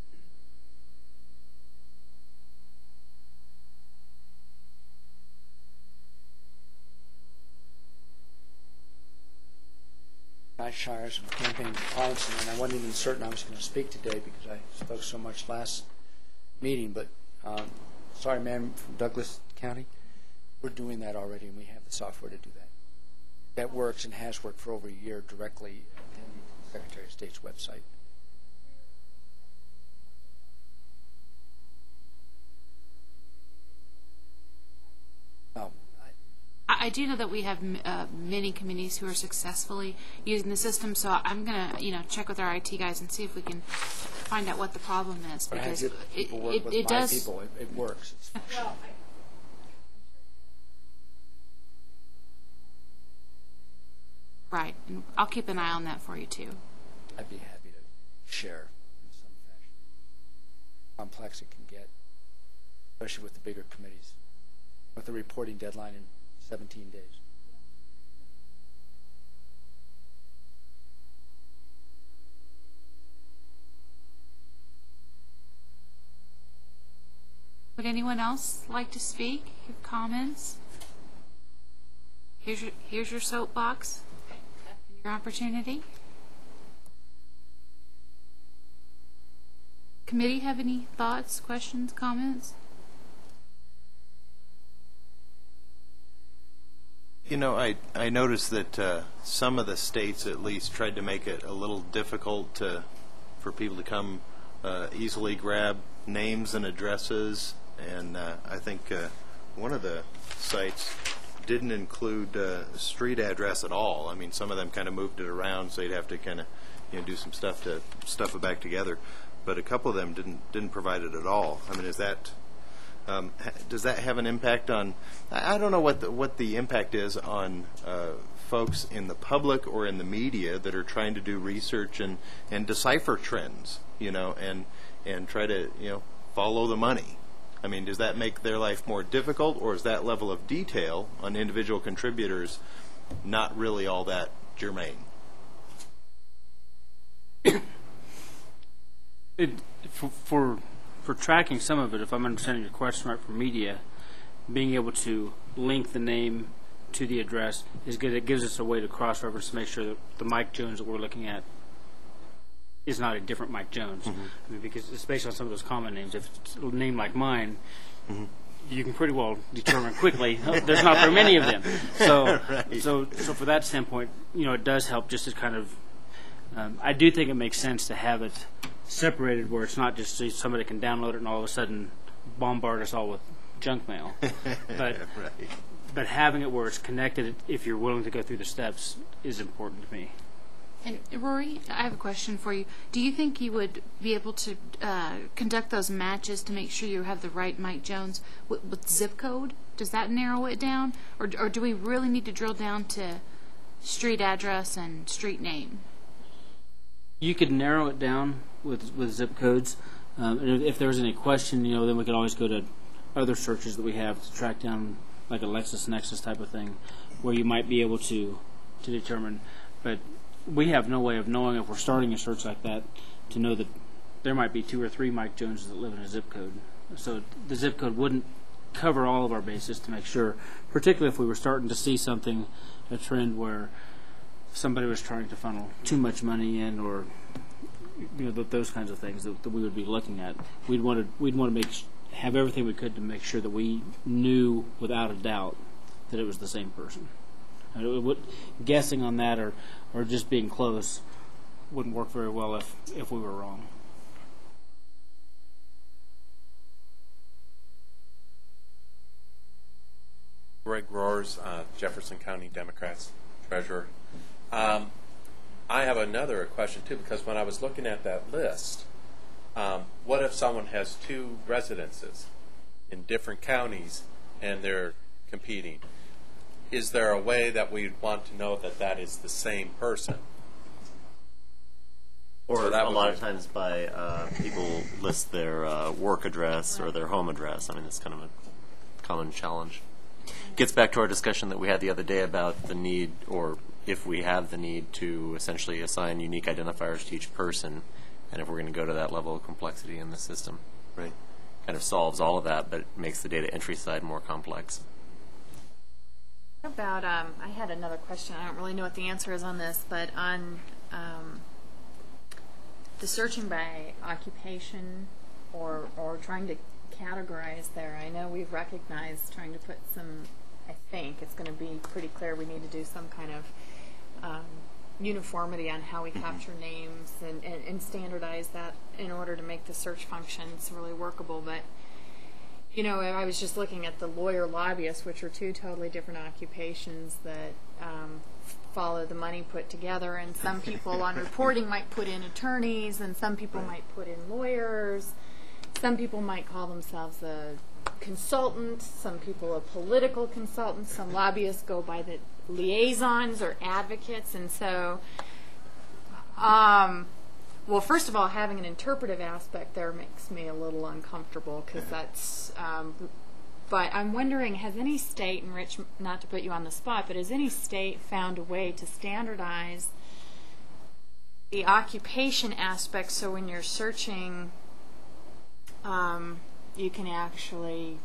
Guy Shires from Campaign Compliance, and I wasn't even certain I was going to speak today because I spoke so much last meeting, but um, sorry, ma'am, from Douglas County. We're doing that already, and we have the software to do that. That works and has worked for over a year directly on the Secretary of State's website. Oh, I, I do know that we have uh, many committees who are successfully using the system, so I'm going to, you know, check with our I T guys and see if we can find out what the problem is, but because I get people it, work it, with it my does. people. It, it works. It's functional. Right, and I'll keep an eye on that for you too. I'd be happy to share in some fashion. complex it can get, especially with the bigger committees, with the reporting deadline in seventeen days. Would anyone else like to speak? Have comments? Here's your, here's your soapbox, your opportunity. Committee have any thoughts, questions, comments? You know, I, I noticed that uh, some of the states at least tried to make it a little difficult to, for people to come uh, easily grab names and addresses. And uh, I think uh, one of the sites didn't include uh, street address at all. I mean, some of them kind of moved it around, so you'd have to kind of, you know, do some stuff to stuff it back together. But a couple of them didn't didn't provide it at all. I mean, is that um, ha- does that have an impact on? I, I don't know what the, what the impact is on uh, folks in the public or in the media that are trying to do research and, and decipher trends, you know, and and try to, you know, follow the money. I mean, does that make their life more difficult, or is that level of detail on individual contributors not really all that germane? It, for, for for tracking some of it, if I'm understanding your question right, for media, being able to link the name to the address is good. It gives us a way to cross-reference to make sure that the Mike Jones that we're looking at is not a different Mike Jones. Mm-hmm. I mean, because it's based on some of those common names. If it's a name like mine, mm-hmm. you can pretty well determine quickly oh, there's not very many of them. So, right. so, so for that standpoint, you know, it does help just to kind of. Um, I do think it makes sense to have it separated, where it's not just so somebody can download it and all of a sudden bombard us all with junk mail. But right. but having it where it's connected, if you're willing to go through the steps, is important to me. And Rory, I have a question for you. Do you think you would be able to uh, conduct those matches to make sure you have the right Mike Jones with, with zip code? Does that narrow it down? Or, or do we really need to drill down to street address and street name? You could narrow it down with with zip codes. Um, and if, if there was any question, you know, then we could always go to other searches that we have to track down, like a LexisNexis type of thing, where you might be able to to determine. But we have no way of knowing if we're starting a search like that to know that there might be two or three Mike Joneses that live in a zip code. So the zip code wouldn't cover all of our bases to make sure, particularly if we were starting to see something, a trend where somebody was trying to funnel too much money in, or you know, th- those kinds of things that, that we would be looking at. We'd want to we'd want to make have everything we could to make sure that we knew without a doubt that it was the same person. And it would, guessing on that or, or just being close wouldn't work very well if, if we were wrong. Greg Roars, uh, Jefferson County Democrats Treasurer. Um, I have another question too, because when I was looking at that list, um, what if someone has two residences in different counties and they're competing? Is there a way that we'd want to know that that is the same person? Or So that a would lot be- of times by uh, people list their uh, work address or their home address. I mean, it's kind of a common challenge. Gets back to our discussion that we had the other day about the need, or if we have the need, to essentially assign unique identifiers to each person, and if we're going to go to that level of complexity in the system. Right. Kind of solves all of that, but makes the data entry side more complex. What about, um, I had another question. I don't really know what the answer is on this, but on um, the searching by occupation or, or trying to categorize there, I know we've recognized trying to put some, I think it's going to be pretty clear we need to do some kind of um, uniformity on how we capture names and, and, and standardize that in order to make the search functions really workable. But you know, I was just looking at the lawyer lobbyist, which are two totally different occupations that um, follow the money put together. And some people on reporting might put in attorneys, and some people might put in lawyers. Some people might call themselves a consultant. Some people a political consultant. Some lobbyists go by the liaisons or advocates. And so um, well, first of all, having an interpretive aspect there makes me a little uncomfortable because that's. Um, but I'm wondering, has any state, and Rich, not to put you on the spot, but has any state found a way to standardize the occupation aspect so when you're searching, um, you can actually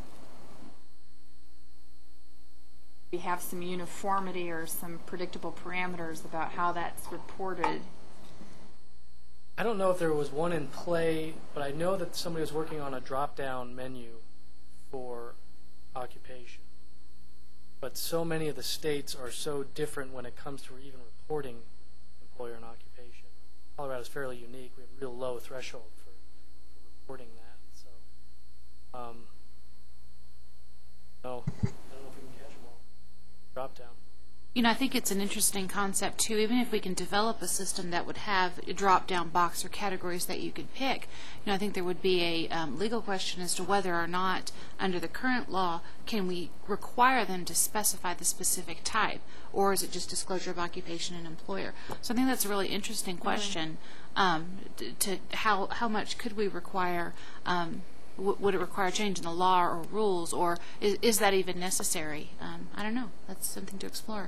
have some uniformity or some predictable parameters about how that's reported? I don't know if there was one in play, but I know that somebody was working on a drop-down menu for occupation. But so many of the states are so different when it comes to even reporting employer and occupation. Colorado is fairly unique. We have a real low threshold for, for reporting that. So, um, no, I don't know if we can catch them all. Drop-down. You know, I think it's an interesting concept, too. Even if we can develop a system that would have a drop-down box or categories that you could pick, you know, I think there would be a um, legal question as to whether or not, under the current law, can we require them to specify the specific type, or is it just disclosure of occupation and employer? So I think that's a really interesting question. Um, to, to how how much could we require? Um, w would it require change in the law or rules, or is, is that even necessary? Um, I don't know. That's something to explore.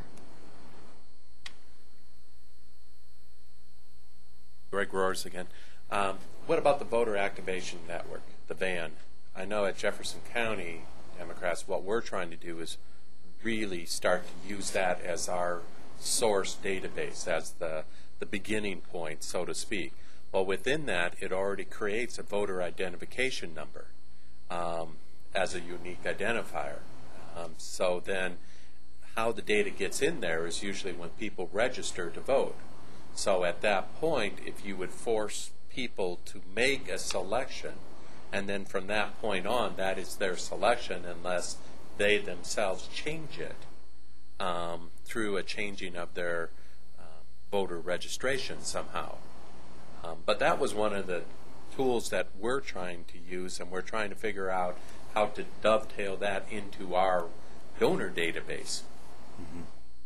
Greg Roars again. Um, what about the Voter Activation Network, the V A N? I know at Jefferson County, Democrats, what we're trying to do is really start to use that as our source database, as the, the beginning point, so to speak. Well, within that, it already creates a voter identification number um, as a unique identifier. Um, so then how the data gets in there is usually when people register to vote. So at that point, if you would force people to make a selection, and then from that point on, that is their selection unless they themselves change it um, through a changing of their uh, voter registration somehow. Um, but that was one of the tools that we're trying to use, and we're trying to figure out how to dovetail that into our donor database. Mm-hmm.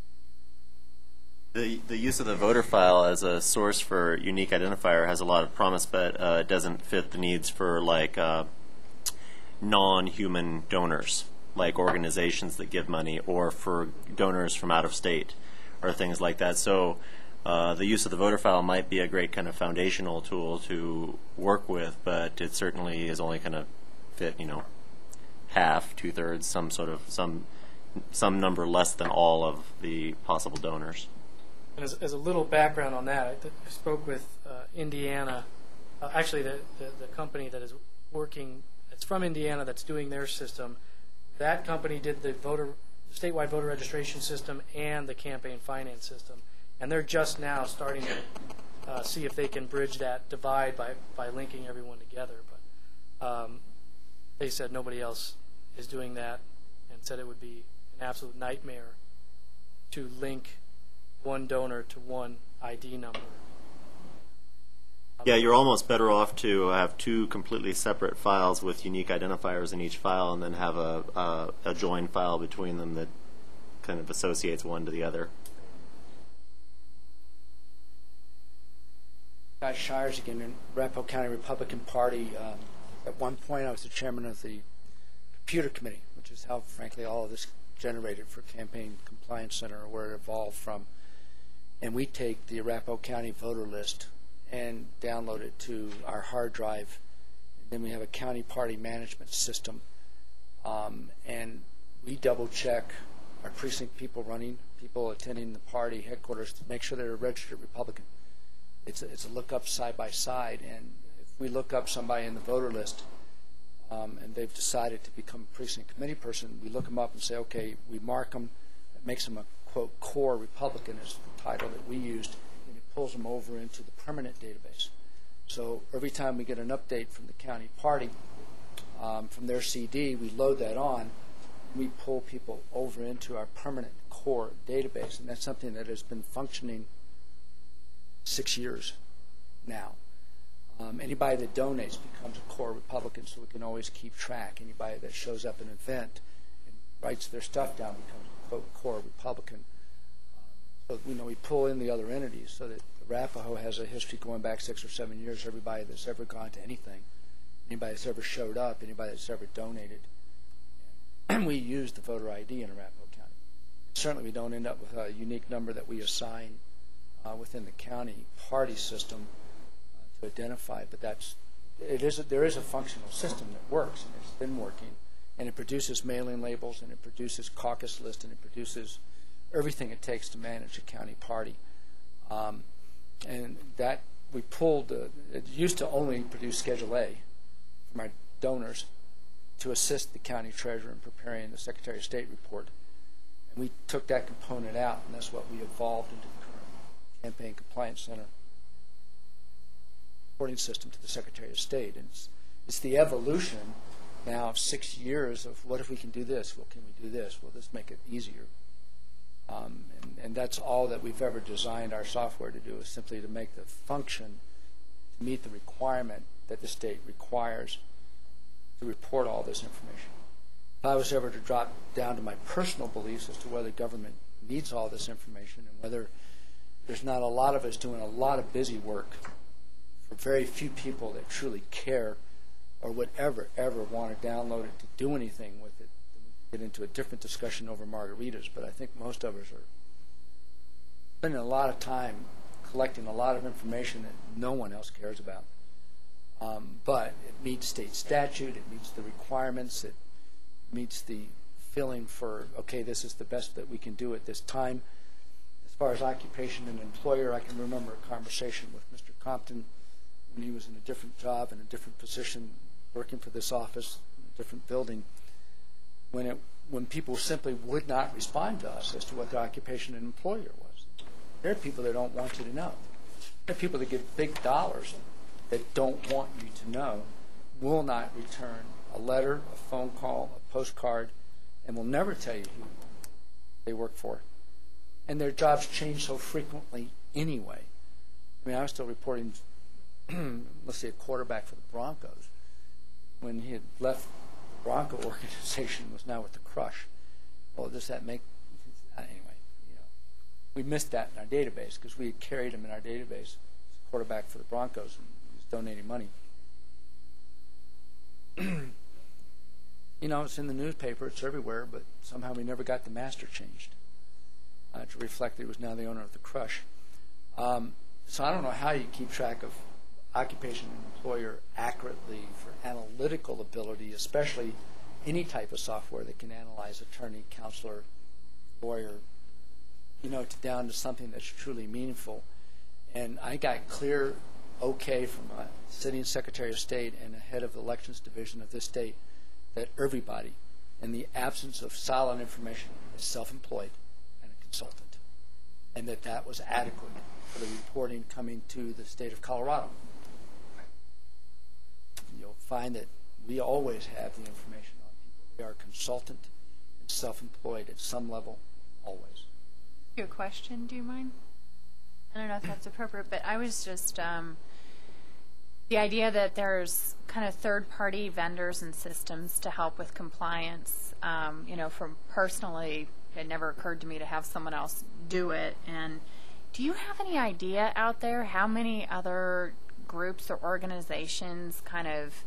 The, the use of the voter file as a source for unique identifier has a lot of promise, but uh, it doesn't fit the needs for like uh, non-human donors, like organizations that give money, or for donors from out of state, or things like that. So uh, the use of the voter file might be a great kind of foundational tool to work with, but it certainly is only going to fit, you know, half, two-thirds, some sort of some some number less than all of the possible donors. And as, as a little background on that, I, th I spoke with uh, Indiana, uh, actually the, the, the company that is working, it's from Indiana that's doing their system. That company did the voter, statewide voter registration system and the campaign finance system. And they're just now starting to uh, see if they can bridge that divide by, by linking everyone together. But um, they said nobody else is doing that, and said it would be an absolute nightmare to link one donor to one I D number. Yeah, you're almost better off to have two completely separate files with unique identifiers in each file, and then have a, a, a joined file between them that kind of associates one to the other. Scott Shires again, in Arapahoe County Republican Party. Um, at one point, I was the chairman of the computer committee, which is how, frankly, all of this generated for Campaign Compliance Center, where it evolved from. And we take the Arapahoe County voter list and download it to our hard drive. And then we have a county party management system. Um, and we double check our precinct people running, people attending the party headquarters to make sure they're a registered Republican. It's a, it's a look up side by side. And if we look up somebody in the voter list um, and they've decided to become a precinct committee person, we look them up and say, okay, we mark them. It makes them a, quote, core Republican is the title that we used, and it pulls them over into the permanent database. So every time we get an update from the county party, um, from their C D, we load that on, we pull people over into our permanent core database, and that's something that has been functioning six years now. Um, anybody that donates becomes a core Republican, so we can always keep track. Anybody that shows up at an event and writes their stuff down becomes a quote, core Republican. Um, so you know we pull in the other entities so that the Arapahoe has a history going back six or seven years. Everybody that's ever gone to anything, anybody that's ever showed up, anybody that's ever donated, and we use the voter I D in Arapahoe County. Certainly, we don't end up with a unique number that we assign uh, within the county party system uh, to identify, but that's it is a, there is a functional system that works, and it's been working, and it produces mailing labels, and it produces caucus lists, and it produces everything it takes to manage a county party. Um, and that we pulled, uh, it used to only produce Schedule A from our donors to assist the county treasurer in preparing the Secretary of State report. And we took that component out, and that's what we evolved into the current Campaign Compliance Center reporting system to the Secretary of State. And it's, it's the evolution now of six years of what if we can do this? Well, can we do this? Will this make it easier? Um, and, and that's all that we've ever designed our software to do, is simply to make the function to meet the requirement that the state requires to report all this information. If I was ever to drop down to my personal beliefs as to whether government needs all this information and whether there's not a lot of us doing a lot of busy work for very few people that truly care or would ever, ever want to download it to do anything with it, get into a different discussion over margaritas, but I think most of us are spending a lot of time collecting a lot of information that no one else cares about. Um, but it meets state statute, it meets the requirements, it meets the feeling for, okay, this is the best that we can do at this time. As far as occupation and employer, I can remember a conversation with Mister Compton when he was in a different job, in a different position, working for this office, in a different building, when it when people simply would not respond to us as to what their occupation and employer was. There are people that don't want you to know. There are people that give big dollars that don't want you to know, will not return a letter, a phone call, a postcard, and will never tell you who they work for. And their jobs change so frequently anyway. I mean, I was still reporting, let's say, a quarterback for the Broncos when he had left the Bronco organization, was now with the Crush. Well, does that make, anyway, you know, we missed that in our database because we had carried him in our database as a quarterback for the Broncos and he was donating money. You know, it's in the newspaper, it's everywhere, but somehow we never got the master changed uh, to reflect that he was now the owner of the Crush. Um, so I don't know how you keep track of occupation and employer accurately for analytical ability, especially any type of software that can analyze attorney, counselor, lawyer, you know, to down to something that's truly meaningful. And I got clear okay from a sitting Secretary of State and a head of the elections division of this state that everybody, in the absence of solid information, is self-employed and a consultant, and that that was adequate for the reporting coming to the state of Colorado. You'll find that we always have the information on people. We are consultant and self-employed at some level, always. Your question, do you mind? I don't know if that's appropriate, but I was just, um, the idea that there's kind of third-party vendors and systems to help with compliance, um, you know, from personally, it never occurred to me to have someone else do it. And do you have any idea out there how many other groups or organizations kind of,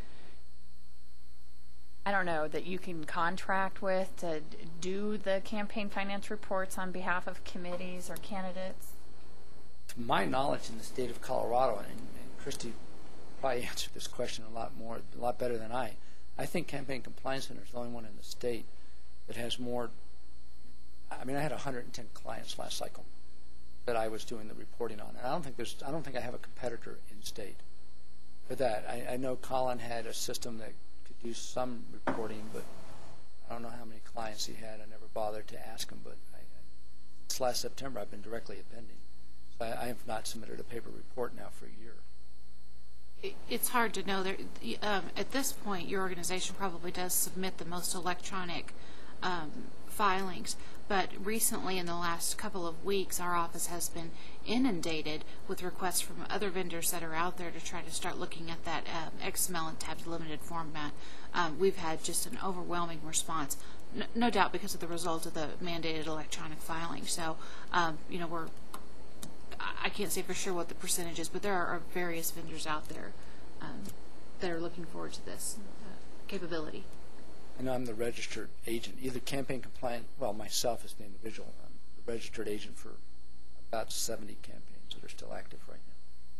I don't know, that you can contract with to do the campaign finance reports on behalf of committees or candidates? To my knowledge, in the state of Colorado, and, and Christy probably answered this question a lot more, a lot better than I, I think Campaign Compliance Center is the only one in the state that has more. I mean, I had one hundred ten clients last cycle that I was doing the reporting on, and I don't think there's, I don't think I have a competitor in state for that. I, I know Colin had a system that could do some reporting, but I don't know how many clients he had. I never bothered to ask him, but I, since last September, I've been directly attending. So I, I have not submitted a paper report now for a year. It's hard to know. There, um, at this point, your organization probably does submit the most electronic um, filings, but recently, in the last couple of weeks, our office has been inundated with requests from other vendors that are out there to try to start looking at that um, X M L and tabs limited format. Um, we've had just an overwhelming response, no, no doubt because of the result of the mandated electronic filing. So, um, you know, we're I can't say for sure what the percentage is, but there are, are various vendors out there um, that are looking forward to this uh, capability. And I'm the registered agent, either campaign compliant, well, myself as the individual, I'm the registered agent for about seventy campaigns that are still active right now.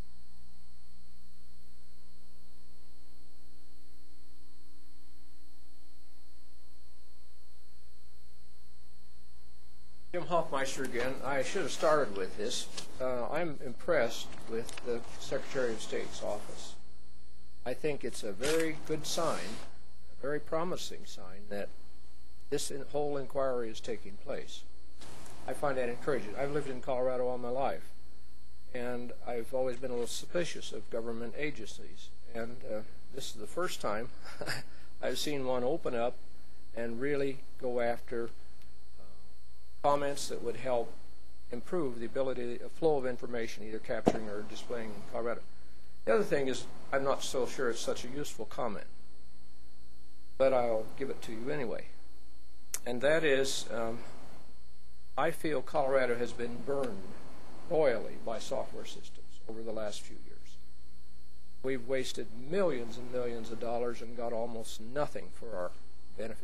Jim Hoffmeister again. I should have started with this. Uh, I'm impressed with the Secretary of State's office. I think it's a very good sign, a very promising sign that this in, whole inquiry is taking place. I find that encouraging. I've lived in Colorado all my life, and I've always been a little suspicious of government agencies. And uh, this is the first time I've seen one open up and really go after comments that would help improve the ability, a flow of information, either capturing or displaying in Colorado. The other thing is, I'm not so sure it's such a useful comment, but I'll give it to you anyway. And that is, um, I feel Colorado has been burned royally by software systems over the last few years. We've wasted millions and millions of dollars and got almost nothing for our benefit.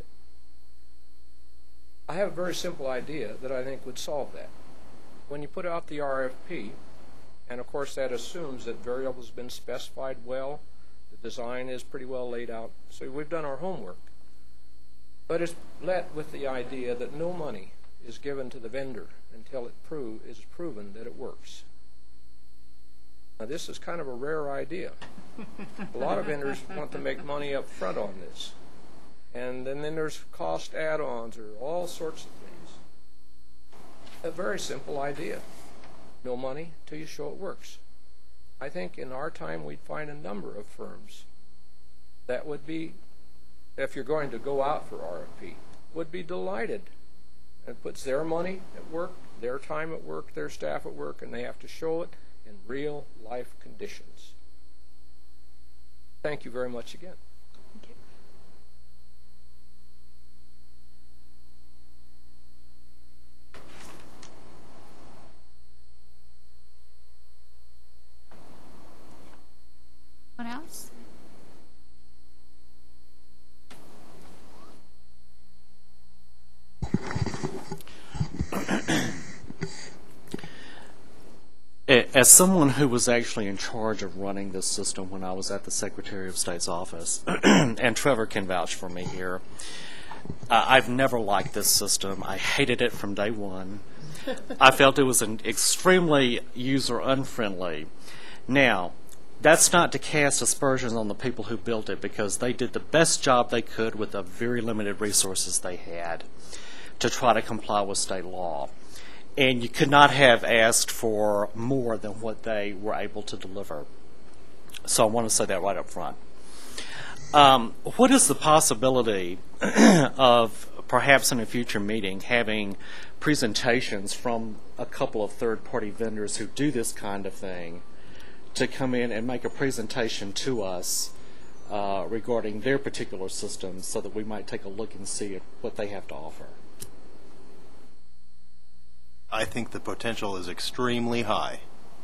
I have a very simple idea that I think would solve that. When you put out the R F P, and of course that assumes that variables have been specified well, the design is pretty well laid out, so we've done our homework. But it's let with the idea that no money is given to the vendor until it prove, is proven that it works. Now this is kind of a rare idea. A lot of vendors want to make money up front on this. And then, then there's cost add-ons or all sorts of things. A very simple idea. No money till you show it works. I think in our time we'd find a number of firms that would be, if you're going to go out for R F P, would be delighted. It puts their money at work, their time at work, their staff at work, and they have to show it in real life conditions. Thank you very much again. Thank you. Anyone else? As someone who was actually in charge of running this system when I was at the Secretary of State's office, and Trevor can vouch for me here, uh, I've never liked this system. I hated it from day one. I felt it was an extremely user-unfriendly. Now, that's not to cast aspersions on the people who built it, because they did the best job they could with the very limited resources they had to try to comply with state law. And you could not have asked for more than what they were able to deliver. So I want to say that right up front. Um, what is the possibility of perhaps in a future meeting having presentations from a couple of third-party vendors who do this kind of thing to come in and make a presentation to us uh, regarding their particular systems so that we might take a look and see what they have to offer? I think the potential is extremely high.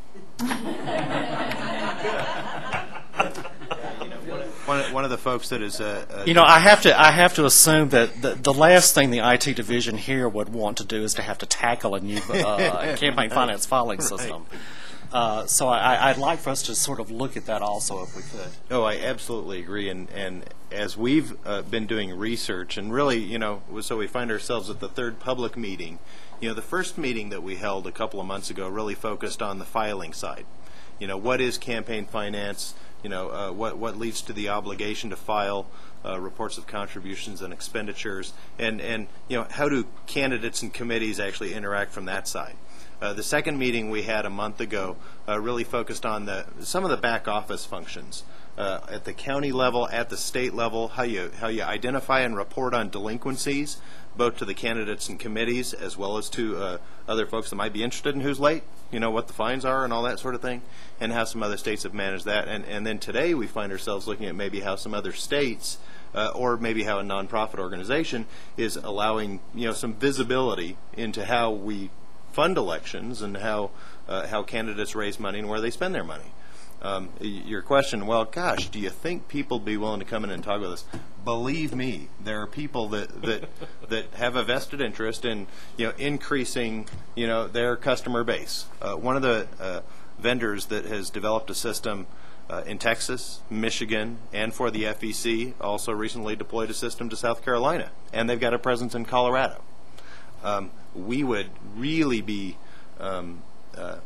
One, one of the folks that is, uh, uh, you know, I have to, I have to assume that the, the last thing the I T division here would want to do is to have to tackle a new uh, campaign finance filing system. Uh, so I, I'd like for us to sort of look at that also, if we could. Oh, I absolutely agree. And and as we've uh, been doing research, and really, you know, so we find ourselves at the third public meeting. You know, the first meeting that we held a couple of months ago really focused on the filing side. You know, what is campaign finance? You know, uh, what what leads to the obligation to file uh, reports of contributions and expenditures, and and you know, how do candidates and committees actually interact from that side? Uh, the second meeting we had a month ago uh, really focused on the some of the back office functions uh, at the county level, at the state level, how you how you identify and report on delinquencies, both to the candidates and committees as well as to uh, other folks that might be interested in who's late, you know, what the fines are and all that sort of thing, and how some other states have managed that. And, and then today we find ourselves looking at maybe how some other states uh, or maybe how a nonprofit organization is allowing, you know, some visibility into how we fund elections and how uh, how candidates raise money and where they spend their money. Um, your question, well, gosh, do you think people would be willing to come in and talk with us? Believe me, there are people that, that that have a vested interest in, you know, increasing, you know, their customer base. Uh, one of the uh, vendors that has developed a system uh, in Texas, Michigan, and for the F E C also recently deployed a system to South Carolina, and they've got a presence in Colorado. Um, we would really be, um, uh,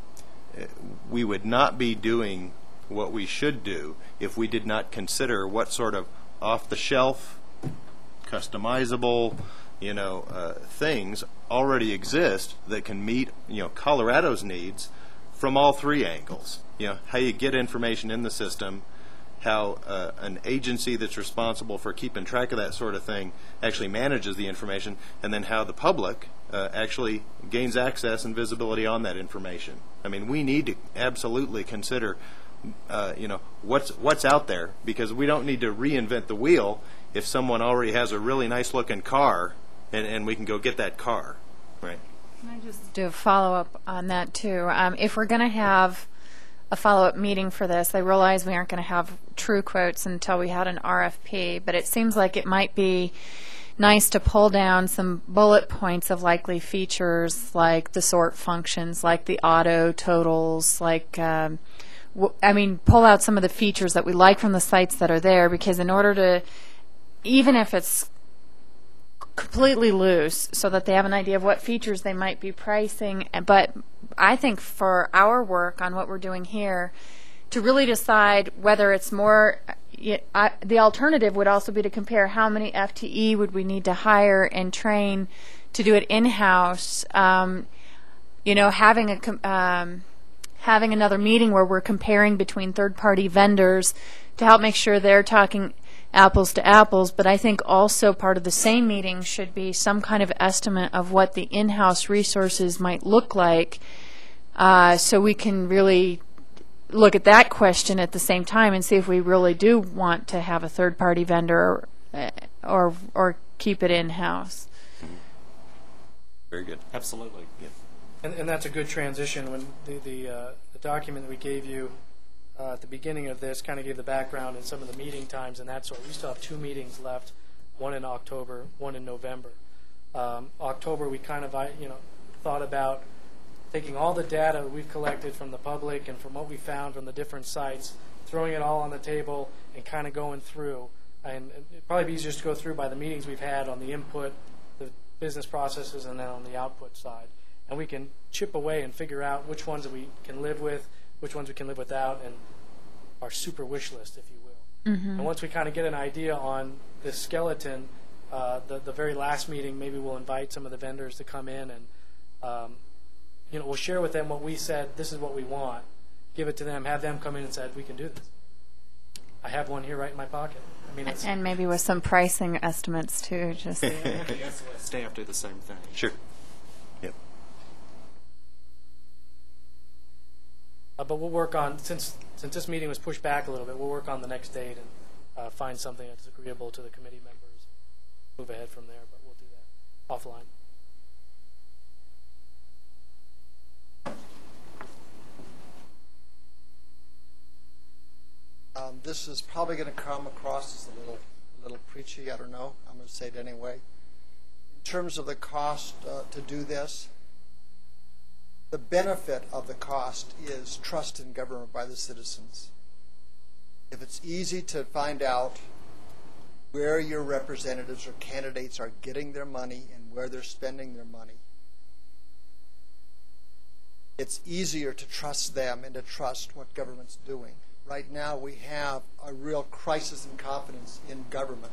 we would not be doing what we should do if we did not consider what sort of off-the-shelf, customizable, you know, uh, things already exist that can meet, you know, Colorado's needs from all three angles. You know, how you get information in the system, how uh, an agency that's responsible for keeping track of that sort of thing actually manages the information, and then how the public uh, actually gains access and visibility on that information. I mean, we need to absolutely consider Uh, you know, what's what's out there, because we don't need to reinvent the wheel if someone already has a really nice looking car and, and we can go get that car, right? Can I just do a follow-up on that too? Um, if we're going to have a follow-up meeting for this, I realize we aren't going to have true quotes until we had an R F P, but it seems like it might be nice to pull down some bullet points of likely features, like the sort functions, like the auto totals, like um, I mean, pull out some of the features that we like from the sites that are there, because in order to, even if it's completely loose, so that they have an idea of what features they might be pricing, but I think for our work on what we're doing here, to really decide whether it's more, I, the alternative would also be to compare how many F T E would we need to hire and train to do it in-house, um, you know, having a, um, having another meeting where we're comparing between third-party vendors to help make sure they're talking apples to apples. But I think also part of the same meeting should be some kind of estimate of what the in-house resources might look like, uh, so we can really look at that question at the same time and see if we really do want to have a third-party vendor or, or, or keep it in-house. Very good. Absolutely. Yeah. And, and that's a good transition. When the the, uh, the document that we gave you uh, at the beginning of this kind of gave the background and some of the meeting times and that sort. We still have two meetings left, one in October, one in November. Um, October, we kind of you know thought about taking all the data we've collected from the public and from what we found from the different sites, throwing it all on the table and kind of going through. And it'd probably be easier to go through by the meetings we've had on the input, the business processes, and then on the output side. And we can chip away and figure out which ones that we can live with, which ones we can live without, and our super wish list, if you will. Mm-hmm. And once we kind of get an idea on this skeleton, uh, the, the very last meeting, maybe we'll invite some of the vendors to come in and, um, you know, we'll share with them what we said, this is what we want, give it to them, have them come in and say, we can do this. I have one here right in my pocket. I mean, it's And maybe with some pricing estimates too, just Staff do the same thing. Sure. Yep. Uh, but we'll work on, since since this meeting was pushed back a little bit, we'll work on the next date and uh, find something that's agreeable to the committee members and move ahead from there, but we'll do that offline. Um, this is probably going to come across as a little, a little preachy, I don't know. I'm going to say it anyway. In terms of the cost uh, to do this, the benefit of the cost is trust in government by the citizens. If it's easy to find out where your representatives or candidates are getting their money and where they're spending their money, it's easier to trust them and to trust what government's doing. Right now we have a real crisis in confidence in government.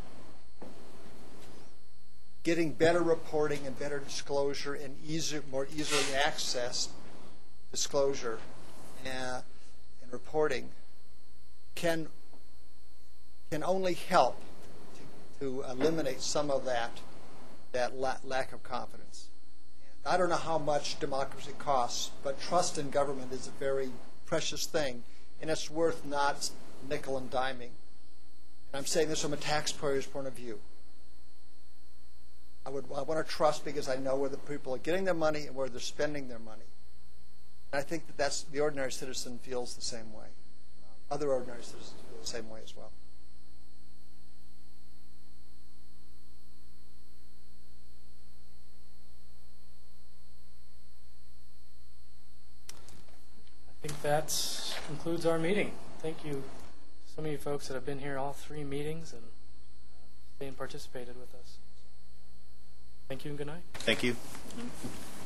Getting better reporting and better disclosure and easier, more easily accessed disclosure and, and reporting can can only help to, to eliminate some of that that la lack of confidence. And I don't know how much democracy costs, but trust in government is a very precious thing, and it's worth not nickel and diming. And I'm saying this from a taxpayer's point of view. I would I want to trust because I know where the people are getting their money and where they're spending their money. And I think that that's, the ordinary citizen feels the same way. Other ordinary citizens feel the same way as well. I think that concludes our meeting. Thank you, some of you folks that have been here all three meetings and uh, stayed and participated with us. Thank you and good night. Thank you.